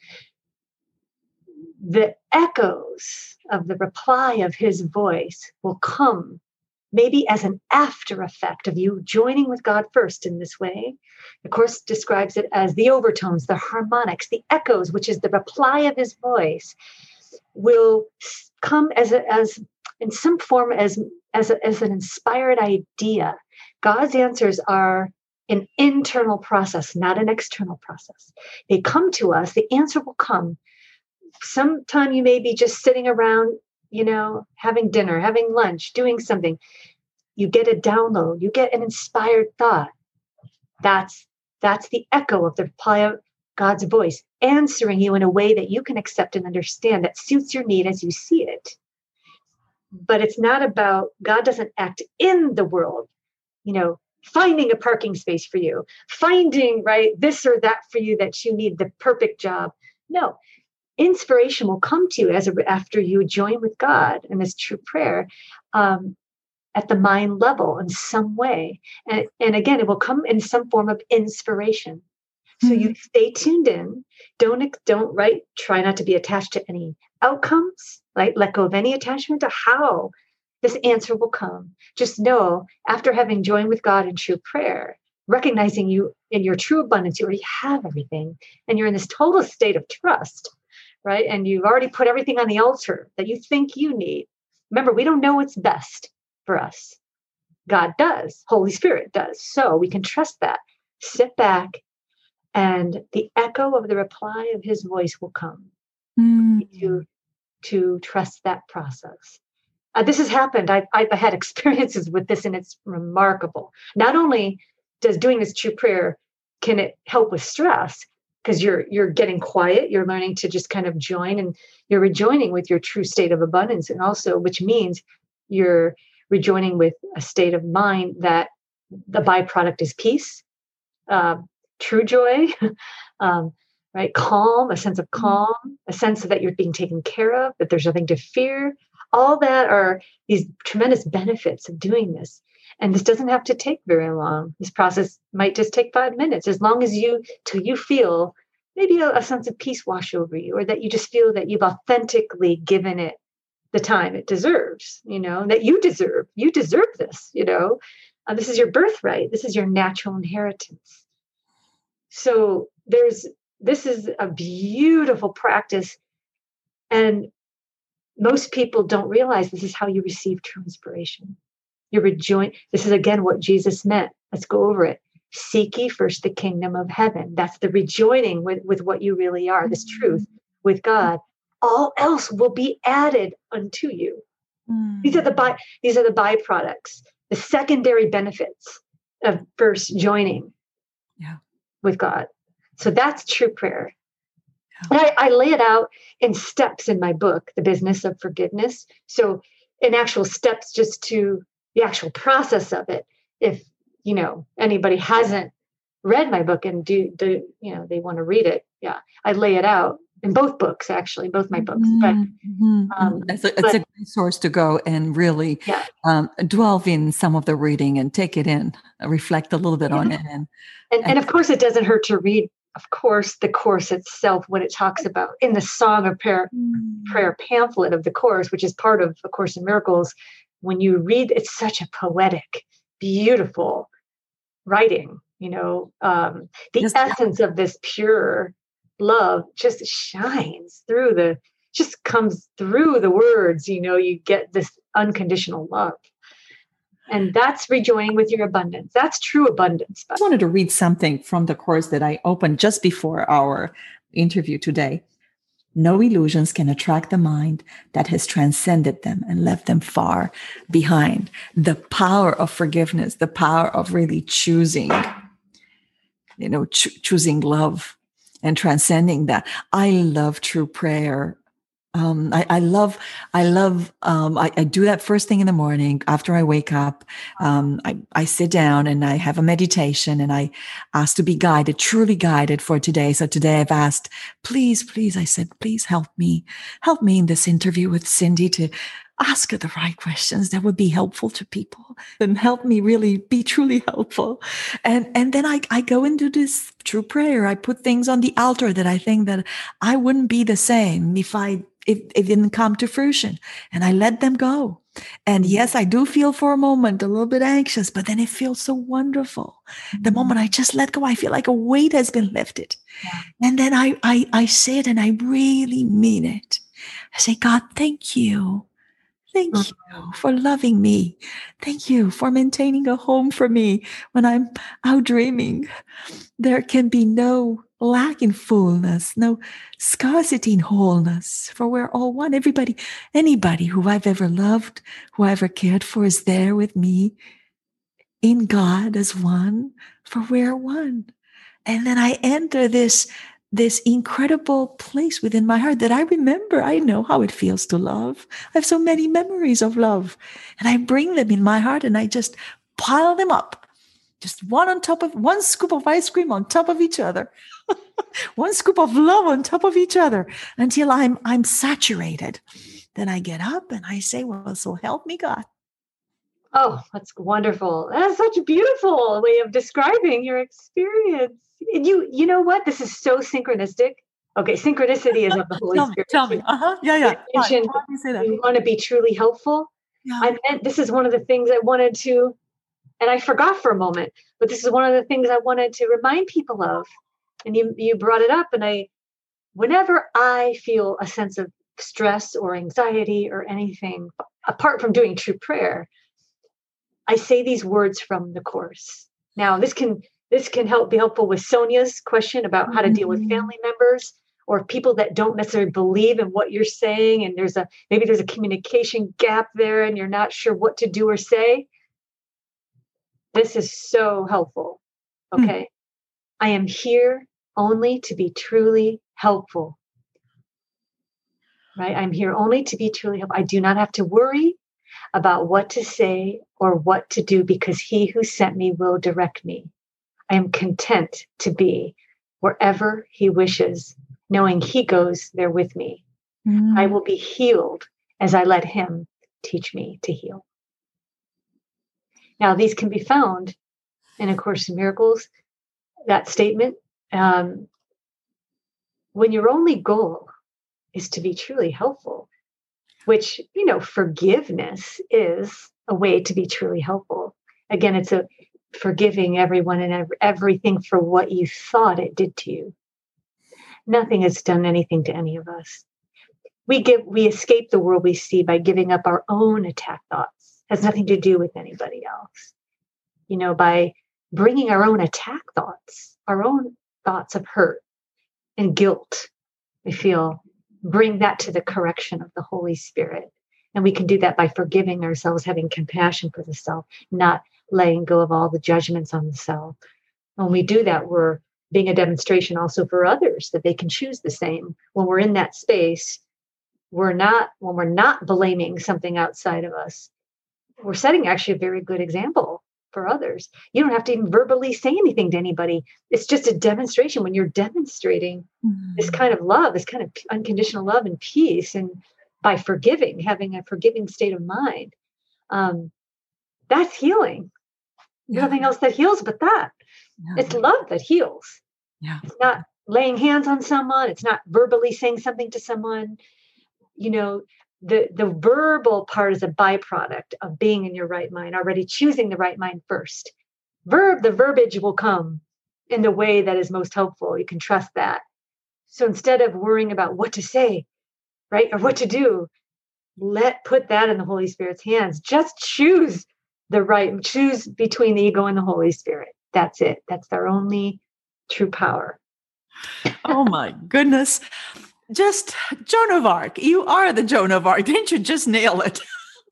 the echoes of the reply of his voice will come maybe as an after effect of you joining with God first in this way. The Course describes it as the overtones, the harmonics, the echoes, which is the reply of his voice, will come as a, as in some form as as, a, as an inspired idea. God's answers are an internal process, not an external process. They come to us. The answer will come. Sometime you may be just sitting around, you know, having dinner, having lunch, doing something. You get a download. You get an inspired thought. That's that's the echo of the reply of God's voice, answering you in a way that you can accept and understand, that suits your need as you see it. But it's not about, God doesn't act in the world, you know, finding a parking space for you, finding, right, this or that for you that you need, the perfect job. No, inspiration will come to you as a, after you join with God in this true prayer, um, at the mind level in some way. And, and again, it will come in some form of inspiration. So you stay tuned in. Don't, don't, right? Try not to be attached to any outcomes, right? Let go of any attachment to how this answer will come. Just know, after having joined with God in true prayer, recognizing you in your true abundance, you already have everything, and you're in this total state of trust, right? And you've already put everything on the altar that you think you need. Remember, we don't know what's best for us. God does. Holy Spirit does. So we can trust that. Sit back, and the echo of the reply of his voice will come. Mm. To, to trust that process. Uh, this has happened. I've, I've had experiences with this, and it's remarkable. Not only does doing this true prayer, can it help with stress, because you're you're getting quiet, you're learning to just kind of join, and you're rejoining with your true state of abundance, and also, which means you're rejoining with a state of mind that the byproduct is peace, uh, true joy, um, right? Calm, a sense of calm, a sense that you're being taken care of, that there's nothing to fear. All that are these tremendous benefits of doing this. And this doesn't have to take very long. This process might just take five minutes, as long as you, till you feel maybe a, a sense of peace wash over you, or that you just feel that you've authentically given it the time it deserves, you know, that you deserve, you deserve this, you know, uh, this is your birthright. This is your natural inheritance. So there's, this is a beautiful practice. And most people don't realize this is how you receive true inspiration. You rejoin. This is, again, what Jesus meant. Let's go over it. Seek ye first the kingdom of heaven. That's the rejoining with, with what you really are, this truth with God. All else will be added unto you. Mm. These are the by, these are the byproducts, the secondary benefits of first joining yeah. with God. So that's true prayer. And I, I lay it out in steps in my book, The Business of Forgiveness. So in actual steps, just to the actual process of it. If, you know, anybody hasn't read my book and do, do you know, they want to read it. Yeah, I lay it out. in both books, actually, both my books. But mm-hmm. um, that's a, it's a great source to go and really yeah. um, dwell in some of the reading and take it in, reflect a little bit yeah. on it. And, and, and of course, it doesn't hurt to read, of course, the Course itself, what it talks about in the Song of Prayer, mm. prayer pamphlet of the Course, which is part of A Course in Miracles. When you read, it's such a poetic, beautiful writing. You know, um, the yes. essence of this pure love just shines through the, just comes through the words. You know, you get this unconditional love. And that's rejoining with your abundance. That's true abundance. I wanted to read something from the Course that I opened just before our interview today. No illusions can attract the mind that has transcended them and left them far behind. The power of forgiveness, the power of really choosing, you know, cho- choosing love and transcending that. I love true prayer. Um, I, I love, I love, um, I, I do that first thing in the morning after I wake up. Um, I, I sit down and I have a meditation and I ask to be guided, truly guided for today. So today I've asked, please, please, I said, please help me, help me in this interview with Cindy to ask her the right questions that would be helpful to people and help me really be truly helpful. And, and then I, I go into this true prayer. I put things on the altar that I think that I wouldn't be the same if I It, it didn't come to fruition, and I let them go. And yes, I do feel for a moment a little bit anxious, but then it feels so wonderful. Mm-hmm. The moment I just let go, I feel like a weight has been lifted. Yeah. And then I, I, I say it and I really mean it. I say, God, thank you. Thank mm-hmm. you for loving me. Thank you for maintaining a home for me when I'm out dreaming. There can be no lack in fullness, no scarcity in wholeness, for we're all one. Everybody, anybody who I've ever loved, who I ever cared for is there with me in God as one, for we're one. And then I enter this, this incredible place within my heart that I remember. I know how it feels to love. I have so many memories of love, and I bring them in my heart and I just pile them up. Just one on top of, one scoop of ice cream on top of each other. One scoop of love on top of each other until I'm, I'm saturated. Then I get up and I say, well, so help me God. Oh, that's wonderful. That's such a beautiful way of describing your experience. And you, you know what? This is so synchronistic. Okay. Synchronicity is of the Holy tell Spirit. Me, tell me. Uh-huh. Yeah. Yeah. You mentioned Why do you say that? You want to be truly helpful. Yeah. I meant, this is one of the things I wanted to, and I forgot for a moment, but this is one of the things I wanted to remind people of. And you, you brought it up, and I, whenever I feel a sense of stress or anxiety or anything, apart from doing true prayer, I say these words from the Course. Now, this can, this can help be helpful with Sonia's question about how to deal with family members or people that don't necessarily believe in what you're saying. And there's a, maybe there's a communication gap there and you're not sure what to do or say. This is so helpful. Okay. Mm. I am here only to be truly helpful. Right? I'm here only to be truly helpful. I do not have to worry about what to say or what to do because he who sent me will direct me. I am content to be wherever he wishes, knowing he goes there with me. Mm. I will be healed as I let him teach me to heal. Now, these can be found in A Course in Miracles, that statement. Um, when your only goal is to be truly helpful, which, you know, forgiveness is a way to be truly helpful. Again, it's a forgiving everyone and every, everything for what you thought it did to you. Nothing has done anything to any of us. We give, we escape the world we see by giving up our own attack thoughts. It has nothing to do with anybody else. You know, by bringing our own attack thoughts, our own thoughts of hurt and guilt, we feel, bring that to the correction of the Holy Spirit. And we can do that by forgiving ourselves, having compassion for the self, not letting go of all the judgments on the self. When we do that, we're being a demonstration also for others that they can choose the same. When we're in that space, we're not, when we're not blaming something outside of us, we're setting actually a very good example for others. You don't have to even verbally say anything to anybody. It's just a demonstration. When you're demonstrating mm-hmm. this kind of love, this kind of unconditional love and peace, and by forgiving, having a forgiving state of mind, um, that's healing. There's yeah. nothing else that heals but that. Yeah. It's love that heals. Yeah. It's not laying hands on someone. It's not verbally saying something to someone. You know, the, the verbal part is a byproduct of being in your right mind, already choosing the right mind first. Verb, the verbiage will come in the way that is most helpful. You can trust that. So instead of worrying about what to say, right, or what to do, let put that in the Holy Spirit's hands. Just choose the right, choose between the ego and the Holy Spirit. That's it. That's their only true power. Oh my goodness. Just Joan of Arc. You are the Joan of Arc. Didn't you just nail it?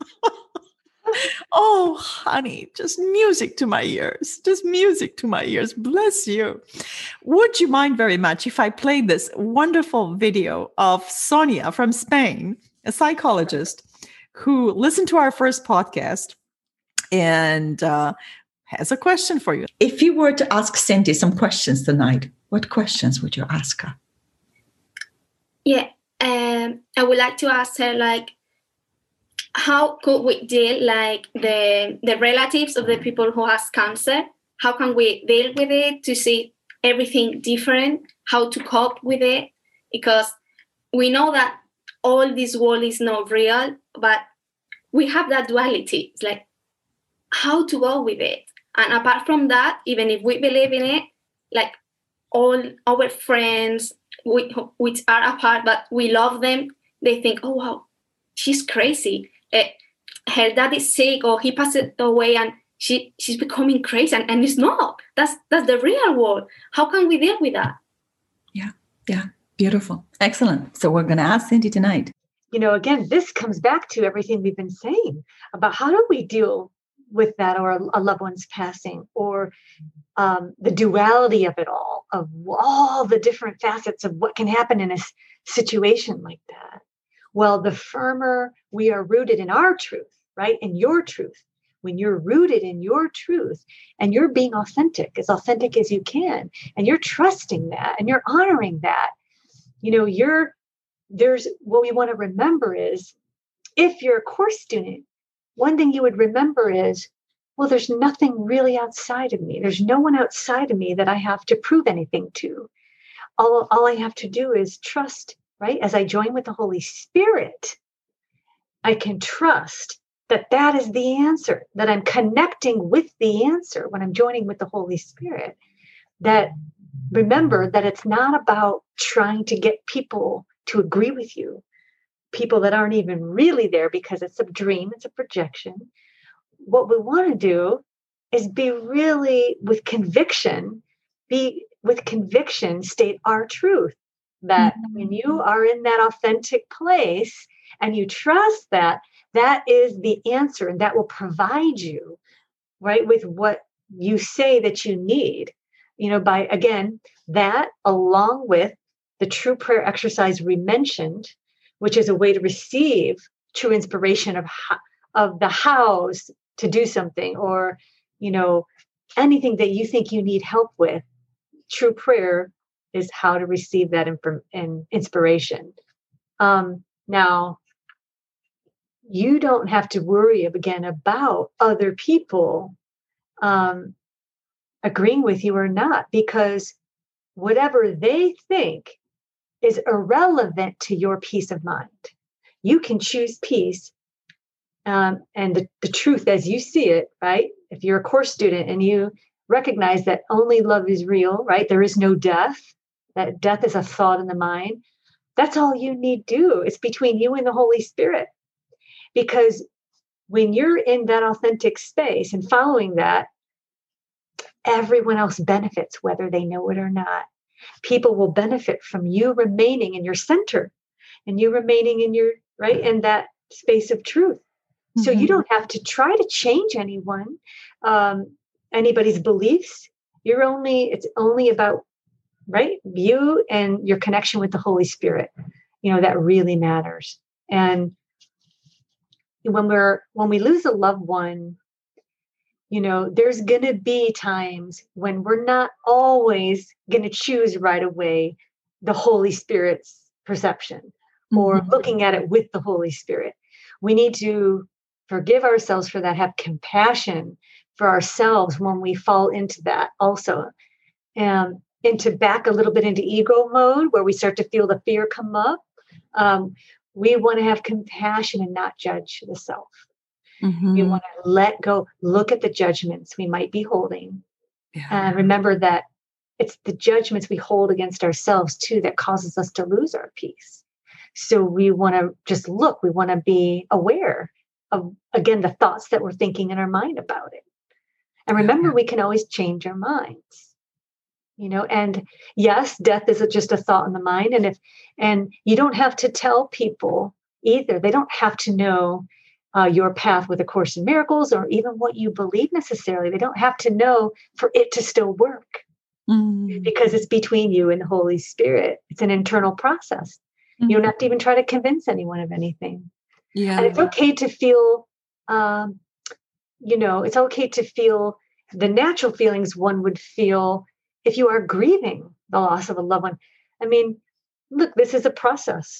Oh, honey, just music to my ears. Just music to my ears. Bless you. Would you mind very much if I played this wonderful video of Sonia from Spain, a psychologist who listened to our first podcast and uh, has a question for you. If you were to ask Cindy some questions tonight, what questions would you ask her? Yeah, um, I would like to ask her, like, how could we deal, like, the the relatives of the people who has cancer? How can we deal with it to see everything different? How to cope with it? Because we know that all this world is not real, but we have that duality. It's like, how to go with it? And apart from that, even if we believe in it, like, all our friends, we, which are apart, but we love them, they think, oh, wow, she's crazy. Uh, her dad is sick, or he passed away, and she she's becoming crazy. And, and it's not. That's that's the real world. How can we deal with that? Yeah, yeah, beautiful. Excellent. So we're going to ask Cindy tonight. You know, again, this comes back to everything we've been saying about how do we deal with that, or a, a loved one's passing, or um, the duality of it all, of all the different facets of what can happen in a situation like that. Well, the firmer we are rooted in our truth, right? In your truth, when you're rooted in your truth and you're being authentic, as authentic as you can, and you're trusting that and you're honoring that, you know, you're, there's what we want to remember is, if you're a course student, one thing you would remember is, well, there's nothing really outside of me. There's no one outside of me that I have to prove anything to. All, all I have to do is trust, right? As I join with the Holy Spirit, I can trust that that is the answer, that I'm connecting with the answer when I'm joining with the Holy Spirit. That remember that it's not about trying to get people to agree with you, people that aren't even really there, because it's a dream, it's a projection. What we want to do is be really with conviction, be with conviction, state our truth. That mm-hmm. when you are in that authentic place and you trust that, that is the answer, and that will provide you, right, with what you say that you need, you know, by, again, that along with the true prayer exercise we mentioned, which is a way to receive true inspiration of how, of the hows to do something, or, you know, anything that you think you need help with. True prayer is how to receive that inf- in inspiration. Um, now, you don't have to worry again about other people um, agreeing with you or not, because whatever they think is irrelevant to your peace of mind. You can choose peace um, and the, the truth as you see it, right? If you're a course student and you recognize that only love is real, right? There is no death, that death is a thought in the mind. That's all you need to do. It's between you and the Holy Spirit. Because when you're in that authentic space and following that, everyone else benefits, whether they know it or not. People will benefit from you remaining in your center and you remaining in your, right, in that space of truth. Mm-hmm. So you don't have to try to change anyone, um, anybody's beliefs. You're only, it's only about, right, you and your connection with the Holy Spirit. You know, that really matters. And when we're, when we lose a loved one, You know, there's going to be times when we're not always going to choose right away the Holy Spirit's perception or mm-hmm. looking at it with the Holy Spirit. We need to forgive ourselves for that, have compassion for ourselves when we fall into that also. And into back a little bit into ego mode where we start to feel the fear come up. Um, we want to have compassion and not judge the self. Mm-hmm. We want to let go, look at the judgments we might be holding. Yeah. And remember that it's the judgments we hold against ourselves too that causes us to lose our peace. So we want to just look, we want to be aware of, again, the thoughts that we're thinking in our mind about it. And remember, yeah. we can always change our minds. You know, and yes, death is just a thought in the mind. And if, and you don't have to tell people either. They don't have to know uh, your path with A Course in Miracles or even what you believe necessarily. They don't have to know for it to still work mm. because it's between you and the Holy Spirit. It's an internal process. Mm. You don't have to even try to convince anyone of anything. Yeah. And it's okay to feel, um, you know, it's okay to feel the natural feelings one would feel if you are grieving the loss of a loved one. I mean, look, this is a process.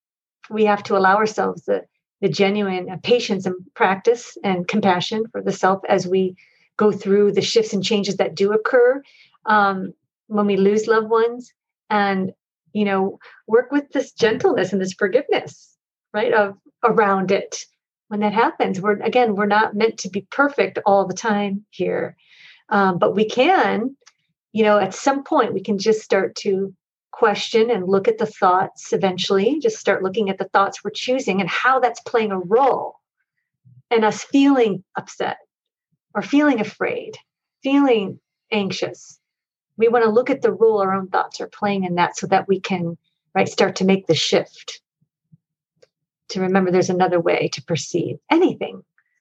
We have to allow ourselves the, the genuine uh, patience and practice and compassion for the self as we go through the shifts and changes that do occur um, when we lose loved ones, and, you know, work with this gentleness and this forgiveness, right, of around it. When that happens, we're, again, we're not meant to be perfect all the time here, um, but we can, you know, at some point we can just start to question and look at the thoughts eventually, just start looking at the thoughts we're choosing and how that's playing a role in us feeling upset or feeling afraid, feeling anxious. We want to look at the role our own thoughts are playing in that so that we can, right, start to make the shift to remember there's another way to perceive anything.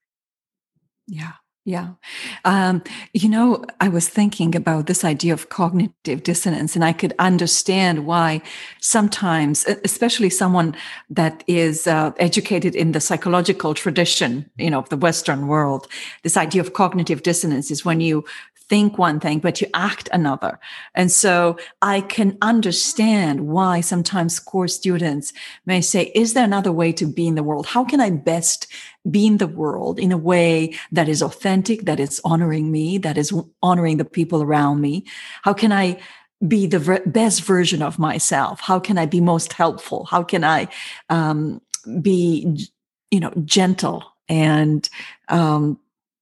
Yeah. Yeah. Um, you know, I was thinking about this idea of cognitive dissonance, and I could understand why sometimes, especially someone that is uh, educated in the psychological tradition, you know, of the Western world, this idea of cognitive dissonance is when you think one thing, but you act another. And so I can understand why sometimes course students may say, is there another way to be in the world? How can I best be in the world in a way that is authentic, that is honoring me, that is honoring the people around me? How can I be the ver- best version of myself? How can I be most helpful? How can I um, be, you know, gentle and um,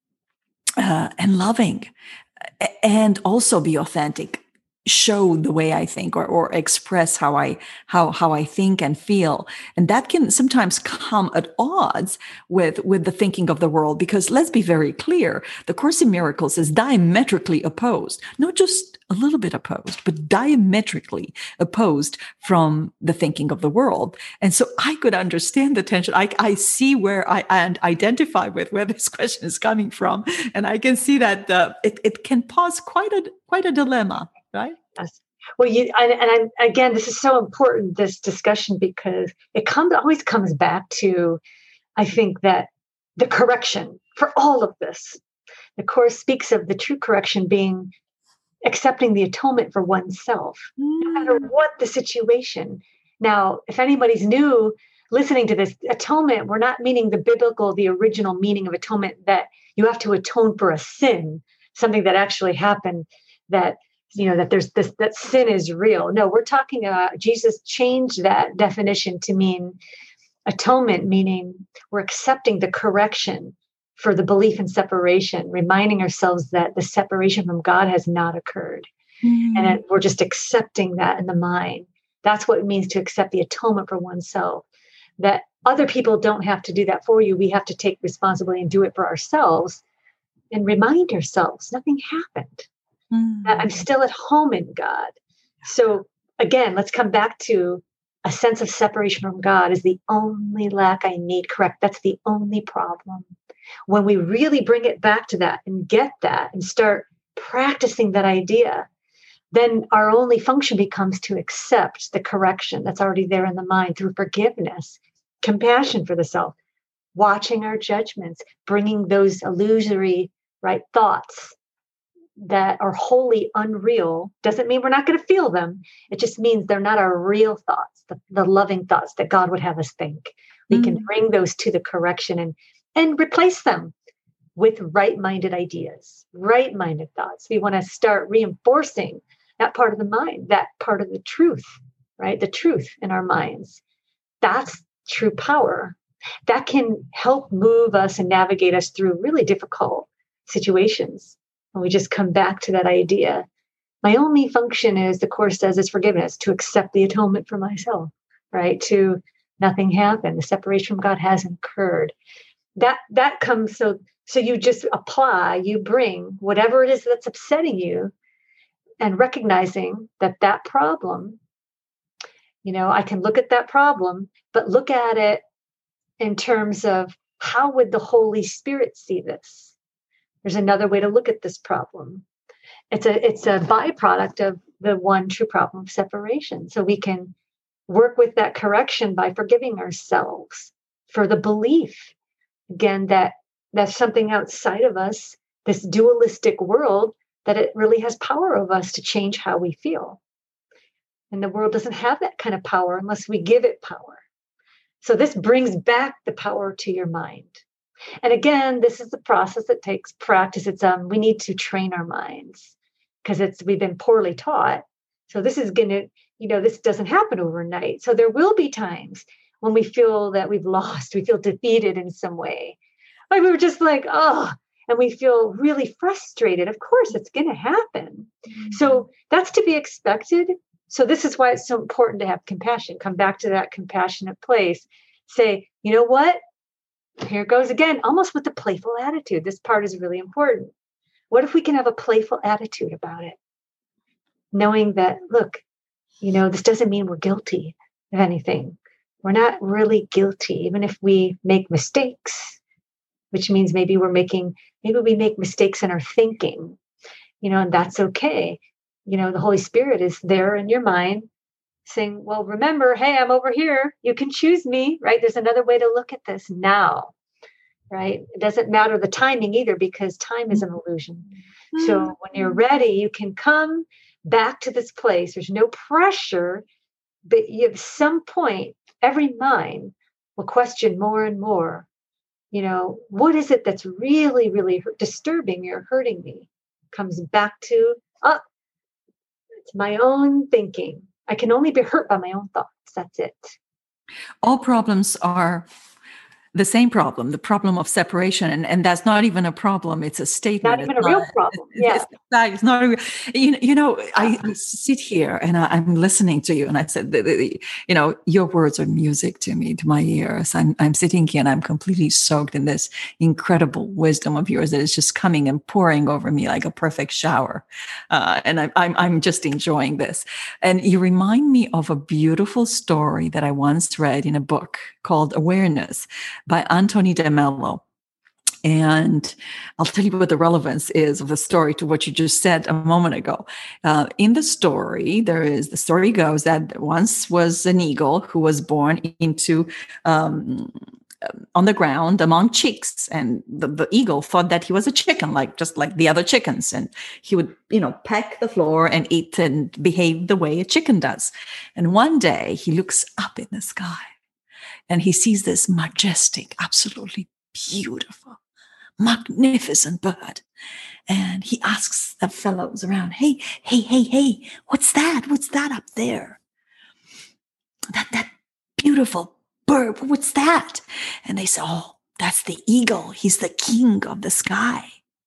uh, and loving, and also be authentic? Show the way I think, or, or express how I, how, how I think and feel. And that can sometimes come at odds with, with the thinking of the world, because let's be very clear. The Course in Miracles is diametrically opposed, not just a little bit opposed, but diametrically opposed from the thinking of the world. And so I could understand the tension. I, I see where I, and identify with where this question is coming from. And I can see that uh, it, it can pose quite a, quite a dilemma. Right. Yes. Well, you and, and I, again, this is so important, this discussion, because it comes always comes back to, I think, that the correction for all of this. The Course speaks of the true correction being accepting the atonement for oneself, mm. no matter what the situation. Now, if anybody's new listening to this, atonement, we're not meaning the biblical, the original meaning of atonement, that you have to atone for a sin, something that actually happened, that you know, that there's this, that sin is real. No, we're talking about Jesus changed that definition to mean atonement, meaning we're accepting the correction for the belief in separation, reminding ourselves that the separation from God has not occurred. Mm. And it, we're just accepting that in the mind. That's what it means to accept the atonement for oneself, that other people don't have to do that for you. We have to take responsibility and do it for ourselves and remind ourselves nothing happened. Mm. I'm still at home in God. So again, let's come back to a sense of separation from God is the only lack I need. Correct. That's the only problem. When we really bring it back to that and get that and start practicing that idea, then our only function becomes to accept the correction that's already there in the mind through forgiveness, compassion for the self, watching our judgments, bringing those illusory right? Thoughts that are wholly unreal doesn't mean we're not going to feel them. It just means they're not our real thoughts, the, the loving thoughts that God would have us think. We mm. can bring those to the correction and, and replace them with right-minded ideas, right-minded thoughts. We want to start reinforcing that part of the mind, that part of the truth, right? The truth in our minds. That's true power. That can help move us and navigate us through really difficult situations. When we just come back to that idea, my only function is, the Course says, is forgiveness, to accept the atonement for myself, right? To nothing happened. The separation from God has occurred. That that comes, so so you just apply, you bring whatever it is that's upsetting you, and recognizing that that problem, you know, I can look at that problem, but look at it in terms of, how would the Holy Spirit see this? There's another way to look at this problem. It's a it's a byproduct of the one true problem of separation. So we can work with that correction by forgiving ourselves for the belief, again, that that's something outside of us, this dualistic world, that it really has power over us to change how we feel. And the world doesn't have that kind of power unless we give it power. So this brings back the power to your mind. And again, this is a process that takes practice. It's um, we need to train our minds, because it's we've been poorly taught. So this is going to, you know, this doesn't happen overnight. So there will be times when we feel that we've lost, we feel defeated in some way. Like we were just like, oh, and we feel really frustrated. Of course, it's going to happen. Mm-hmm. So that's to be expected. So this is why it's so important to have compassion. Come back to that compassionate place. Say, you know what? Here goes again, almost with a playful attitude. This part is really important. What if we can have a playful attitude about it? Knowing that, look, you know, this doesn't mean we're guilty of anything. We're not really guilty, even if we make mistakes, which means maybe we're making, maybe we make mistakes in our thinking, you know, and that's okay. You know, the Holy Spirit is there in your mind saying, well, remember, hey, I'm over here. You can choose me, right? There's another way to look at this now, right? It doesn't matter the timing either, because time is an illusion. Mm-hmm. So when you're ready, you can come back to this place. There's no pressure, but you, at some point, every mind will question more and more, you know, what is it that's really, really hurt, disturbing me or hurting me? Comes back to, oh, it's my own thinking. I can only be hurt by my own thoughts. That's it. All problems are the same problem, the problem of separation. And, and that's not even a problem. It's a statement. Not even it's a not, real problem. Yeah. It's, it's, it's not a real, you, you know, I, I sit here and I, I'm listening to you. And I said, the, the, you know, your words are music to me, to my ears. I'm, I'm sitting here and I'm completely soaked in this incredible wisdom of yours that is just coming and pouring over me like a perfect shower. Uh, and I, I'm, I'm just enjoying this. And you remind me of a beautiful story that I once read in a book called Awareness by Anthony DeMello. And I'll tell you what the relevance is of the story to what you just said a moment ago. Uh, in the story, there is, the story goes that once was an eagle who was born into, um, on the ground among chicks. And the, the eagle thought that he was a chicken, like just like the other chickens. And he would, you know, peck the floor and eat and behave the way a chicken does. And one day he looks up in the sky and he sees this majestic, absolutely beautiful, magnificent bird. And he asks the fellows around, hey, hey, hey, hey, what's that? What's that up there? That, that beautiful bird, what's that? And they say, oh, that's the eagle. He's the king of the sky.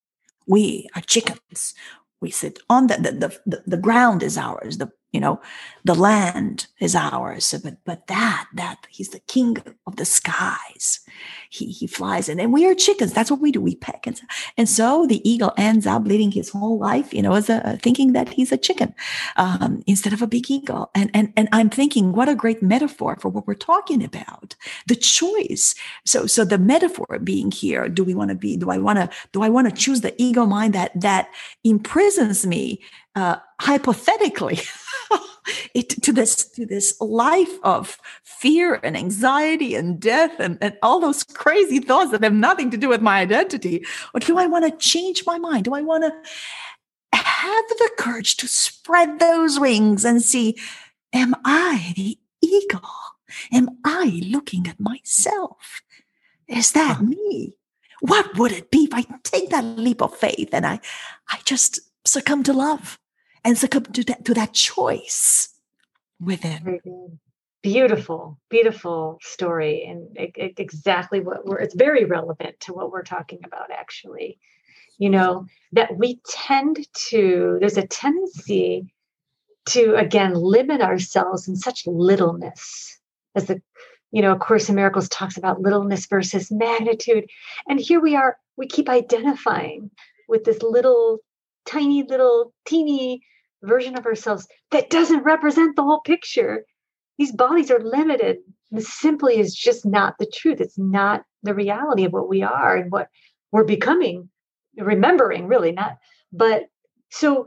We are chickens. We sit on the, the, the, the ground is ours. The, you know, the land is ours. But, but that, that he's the king of the skies. He, he flies in, and we are chickens. That's what we do. We peck. And so, and so the eagle ends up living his whole life, you know, as a, thinking that he's a chicken, um, instead of a big eagle. And, and, and I'm thinking, what a great metaphor for what we're talking about. The choice. So, so the metaphor being here, do we want to be, do I want to, do I want to choose the ego mind that, that imprisons me, uh, hypothetically it to this to this life of fear and anxiety and death and, and all those crazy thoughts that have nothing to do with my identity? Or do I want to change my mind? Do I want to have the courage to spread those wings and see, am I the ego? Am I looking at myself? Is that me? What would it be if I take that leap of faith and I, I just succumb to love and succumb to that, to that choice within? Beautiful, beautiful story. And it, it, exactly what we're, it's very relevant to what we're talking about, actually. You know, that we tend to, there's a tendency to, again, limit ourselves in such littleness. As the, you know, A Course in Miracles talks about littleness versus magnitude. And here we are, we keep identifying with this little, tiny, little, teeny version of ourselves that doesn't represent the whole picture. These bodies are limited. This simply is just not the truth. It's not the reality of what we are and what we're becoming, remembering, really not. But so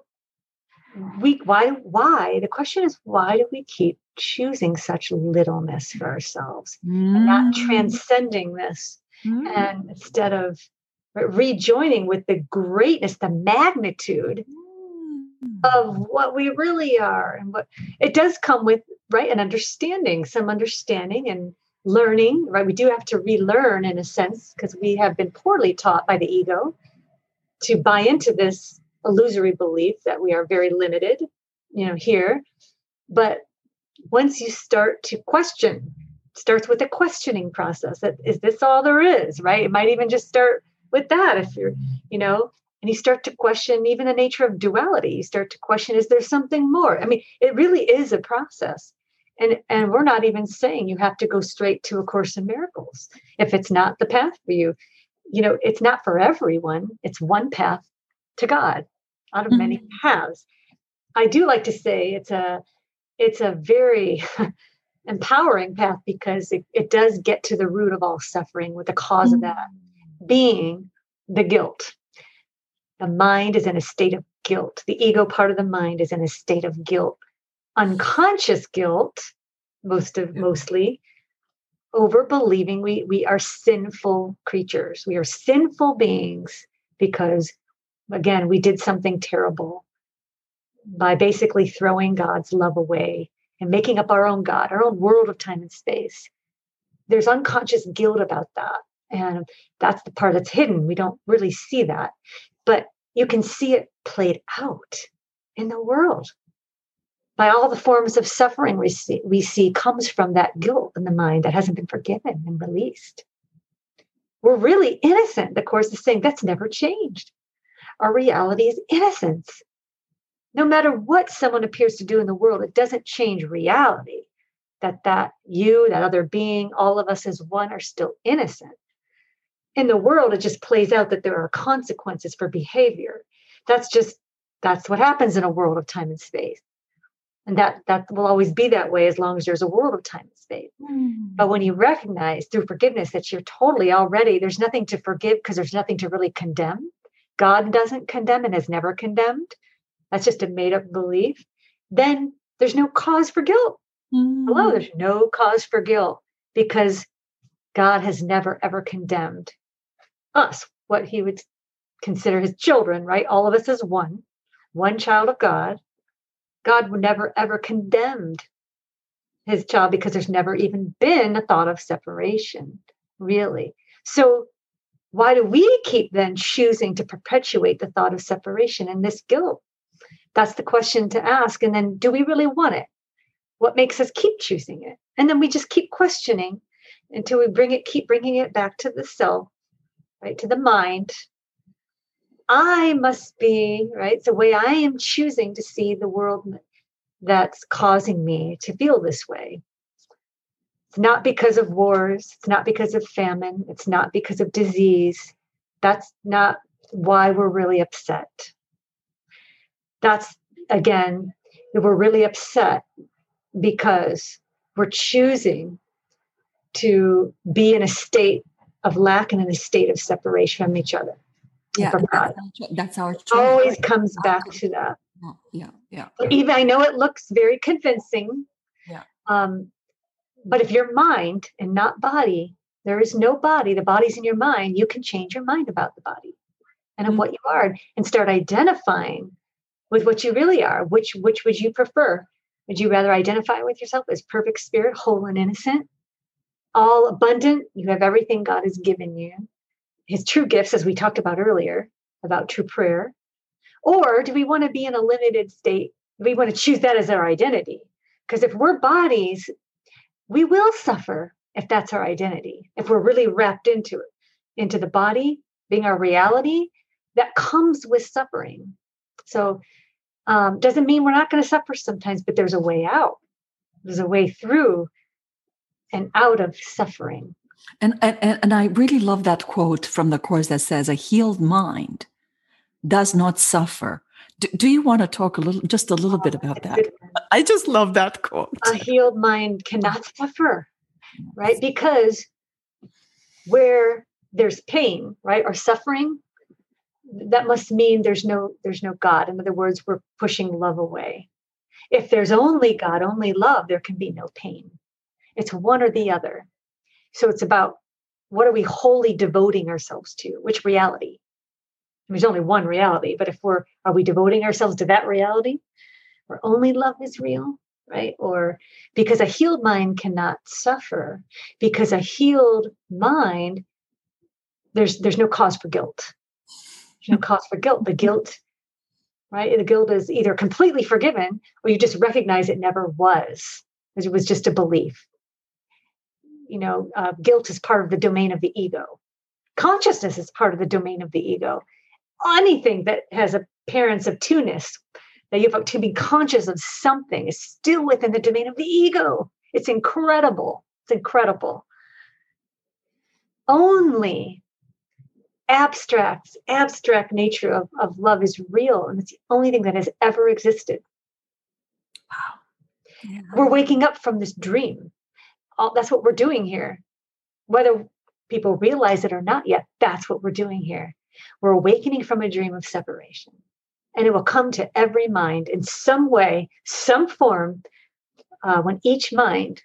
we, why, why? The question is, why do we keep choosing such littleness for ourselves mm. and not transcending this mm. and instead of rejoining with the greatness, the magnitude mm. of what we really are? And what it does come with, right, an understanding, some understanding and learning, right? We do have to relearn in a sense because we have been poorly taught by the ego to buy into this illusory belief that we are very limited, you know, here. But once you start to question, starts with a questioning process. That is this all there is, right? It might even just start with that if you're, you know, and you start to question even the nature of duality. You start to question, is there something more? I mean, it really is a process. And, and we're not even saying you have to go straight to A Course in Miracles if it's not the path for you. You know, it's not for everyone. It's one path to God out of mm-hmm. many paths. I do like to say it's a it's a very empowering path because it, it does get to the root of all suffering, with the cause mm-hmm. of that being the guilt. The mind is in a state of guilt. The ego part of the mind is in a state of guilt. Unconscious guilt, most of mostly, over believing we we are sinful creatures. We are sinful beings because, again, we did something terrible by basically throwing God's love away and making up our own God, our own world of time and space. There's unconscious guilt about that. And that's the part that's hidden. We don't really see that. But you can see it played out in the world. By all the forms of suffering we see, we see comes from that guilt in the mind that hasn't been forgiven and released. We're really innocent. The Course is saying that's never changed. Our reality is innocence. No matter what someone appears to do in the world, it doesn't change reality. That that you, that other being, all of us as one are still innocent. In the world, it just plays out that there are consequences for behavior. That's just, that's what happens in a world of time and space. And that, that will always be that way as long as there's a world of time and space. Mm. But when you recognize through forgiveness that you're totally already, there's nothing to forgive because there's nothing to really condemn. God doesn't condemn and has never condemned. That's just a made up belief. Then there's no cause for guilt. Mm. Hello, there's no cause for guilt because God has never, ever condemned us, what he would consider his children, right? All of us as one, one child of God. God would never, ever condemned his child because there's never even been a thought of separation, really. So why do we keep then choosing to perpetuate the thought of separation and this guilt? That's the question to ask. And then, do we really want it? What makes us keep choosing it? And then we just keep questioning until we bring it, keep bringing it back to the self, right? To the mind. I must be, right? It's the way I am choosing to see the world that's causing me to feel this way. It's not because of wars. It's not because of famine. It's not because of disease. That's not why we're really upset. That's, again, we're really upset because we're choosing to be in a state of lack and in a state of separation from each other. Yeah, that's, that's our choice. Always comes back to that. Oh, yeah, yeah. Even I know it looks very convincing. Yeah. Um, but if you're mind and not body, there is no body. The body's in your mind. You can change your mind about the body and of mm-hmm. what you are, and start identifying with what you really are. Which which would you prefer? Would you rather identify with yourself as perfect spirit, whole and innocent, all abundant? You have everything God has given you, his true gifts, as we talked about earlier, about true prayer. Or do we want to be in a limited state? We want to choose that as our identity. Because if we're bodies, we will suffer if that's our identity. If we're really wrapped into it, into the body being our reality, that comes with suffering. So um, doesn't mean we're not going to suffer sometimes, but there's a way out. There's a way through and out of suffering. And, and, and I really love that quote from the Course that says, a healed mind does not suffer. Do, do you want to talk a little, just a little oh, bit about that? I just love that quote. A healed mind cannot suffer, right? Because where there's pain, right, or suffering, that must mean there's no there's no God. In other words, we're pushing love away. If there's only God, only love, there can be no pain. It's one or the other. So it's about, what are we wholly devoting ourselves to? Which reality? There's only one reality, but if we're, are we devoting ourselves to that reality where only love is real, right? Or because a healed mind cannot suffer, because a healed mind, there's there's no cause for guilt. There's no cause for guilt. The guilt, right? The guilt is either completely forgiven or you just recognize it never was, because it was just a belief. You know, uh, guilt is part of the domain of the ego. Consciousness is part of the domain of the ego. Anything that has appearance of two-ness, that you have to be conscious of something, is still within the domain of the ego. It's incredible. It's incredible. Only abstract, abstract nature of, of love is real, and it's the only thing that has ever existed. Wow. Yeah. We're waking up from this dream. All, that's what we're doing here. Whether people realize it or not yet, that's what we're doing here. We're awakening from a dream of separation. And it will come to every mind in some way, some form, uh, when each mind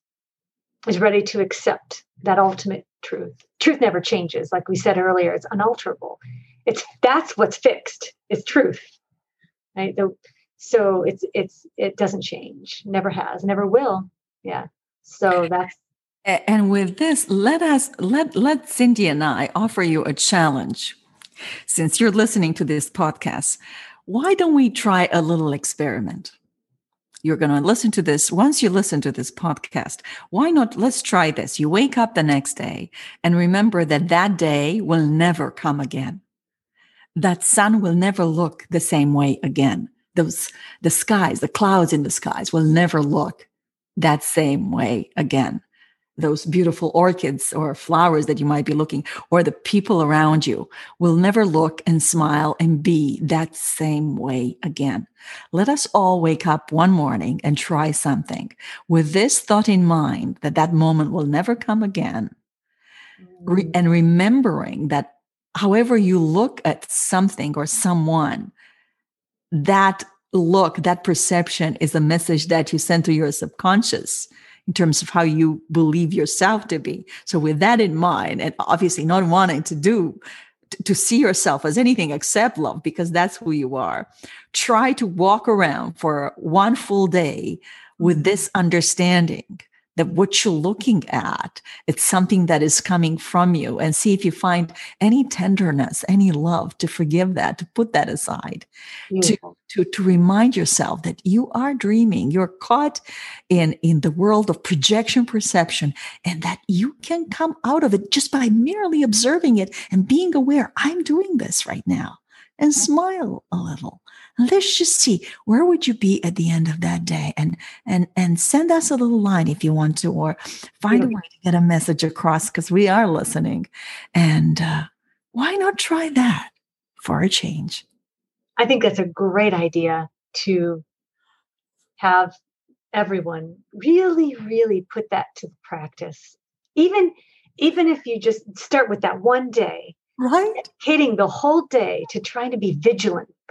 is ready to accept that ultimate truth. Truth never changes. Like we said earlier, it's unalterable. It's that's what's fixed. It's truth. Right? The, so it's it's it doesn't change. Never has, never will. Yeah. So that's and with this, let us let let Cindy and I offer you a challenge. Since you're listening to this podcast, why don't we try a little experiment? You're going to listen to this. Once you listen to this podcast, why not? Let's try this. You wake up the next day and remember that that day will never come again. That sun will never look the same way again. Those, the skies, the clouds in the skies will never look that same way again. Those beautiful orchids or flowers that you might be looking, or the people around you will never look and smile and be that same way again. Let us all wake up one morning and try something with this thought in mind, that that moment will never come again. Re- and remembering that however you look at something or someone, that look, that perception is a message that you send to your subconscious in terms of how you believe yourself to be. So with that in mind, and obviously not wanting to do, to, to see yourself as anything except love, because that's who you are, try to walk around for one full day with this understanding that what you're looking at, it's something that is coming from you, and see if you find any tenderness, any love to forgive that, to put that aside, to, to, to remind yourself that you are dreaming, you're caught in, in the world of projection perception, and that you can come out of it just by merely observing it and being aware, I'm doing this right now, and smile a little. Let's just see, where would you be at the end of that day? And and and send us a little line if you want to, or find a way to get a message across, because we are listening. And uh, why not try that for a change? I think that's a great idea, to have everyone really, really put that to practice. Even, even if you just start with that one day, right? Dedicating the whole day to trying to be vigilant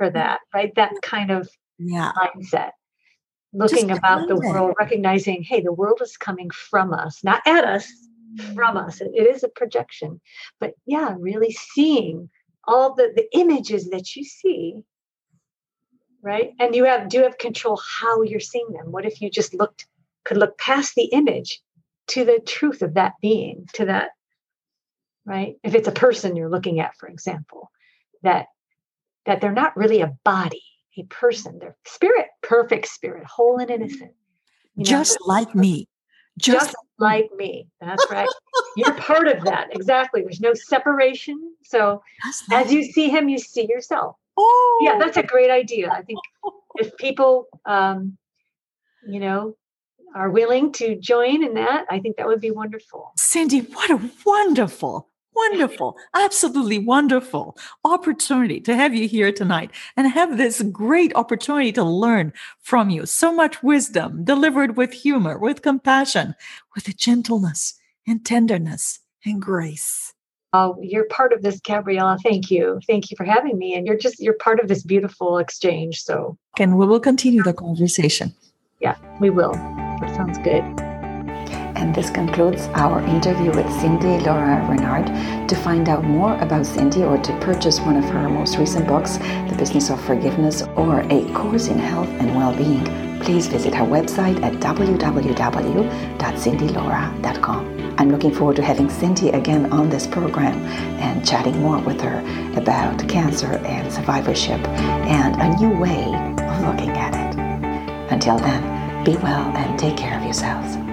for that, right? That kind of yeah. mindset. Looking Just about the world, it. recognizing, hey, the world is coming from us, not at us, from us. It, it is a projection. But yeah, really seeing all the, the images that you see, right? And you have do have control how you're seeing them. What if you just looked, could look past the image to the truth of that being, to that, right? If it's a person you're looking at, for example, that that they're not really a body, a person, they're spirit, perfect spirit, whole and innocent. You know, just like me. Just, just like me. That's right. You're part of that. Exactly. There's no separation. So like as you see him, you see yourself. Oh, yeah, that's a great idea. I think if people, um, you know, are willing to join in that, I think that would be wonderful. Cindy, what a wonderful, wonderful, absolutely wonderful opportunity to have you here tonight and have this great opportunity to learn from you. So much wisdom delivered with humor, with compassion, with a gentleness and tenderness and grace. Oh, you're part of this, Gabriella. Thank you. Thank you for having me. And you're just, you're part of this beautiful exchange. So, and we will continue the conversation. Yeah, we will. That sounds good. And this concludes our interview with Cindy Laura Renard. To find out more about Cindy or to purchase one of her most recent books, The Business of Forgiveness or A Course in Health and Well-Being, please visit her website at w w w dot cindy laura dot com. I'm looking forward to having Cindy again on this program and chatting more with her about cancer and survivorship and a new way of looking at it. Until then, be well and take care of yourselves.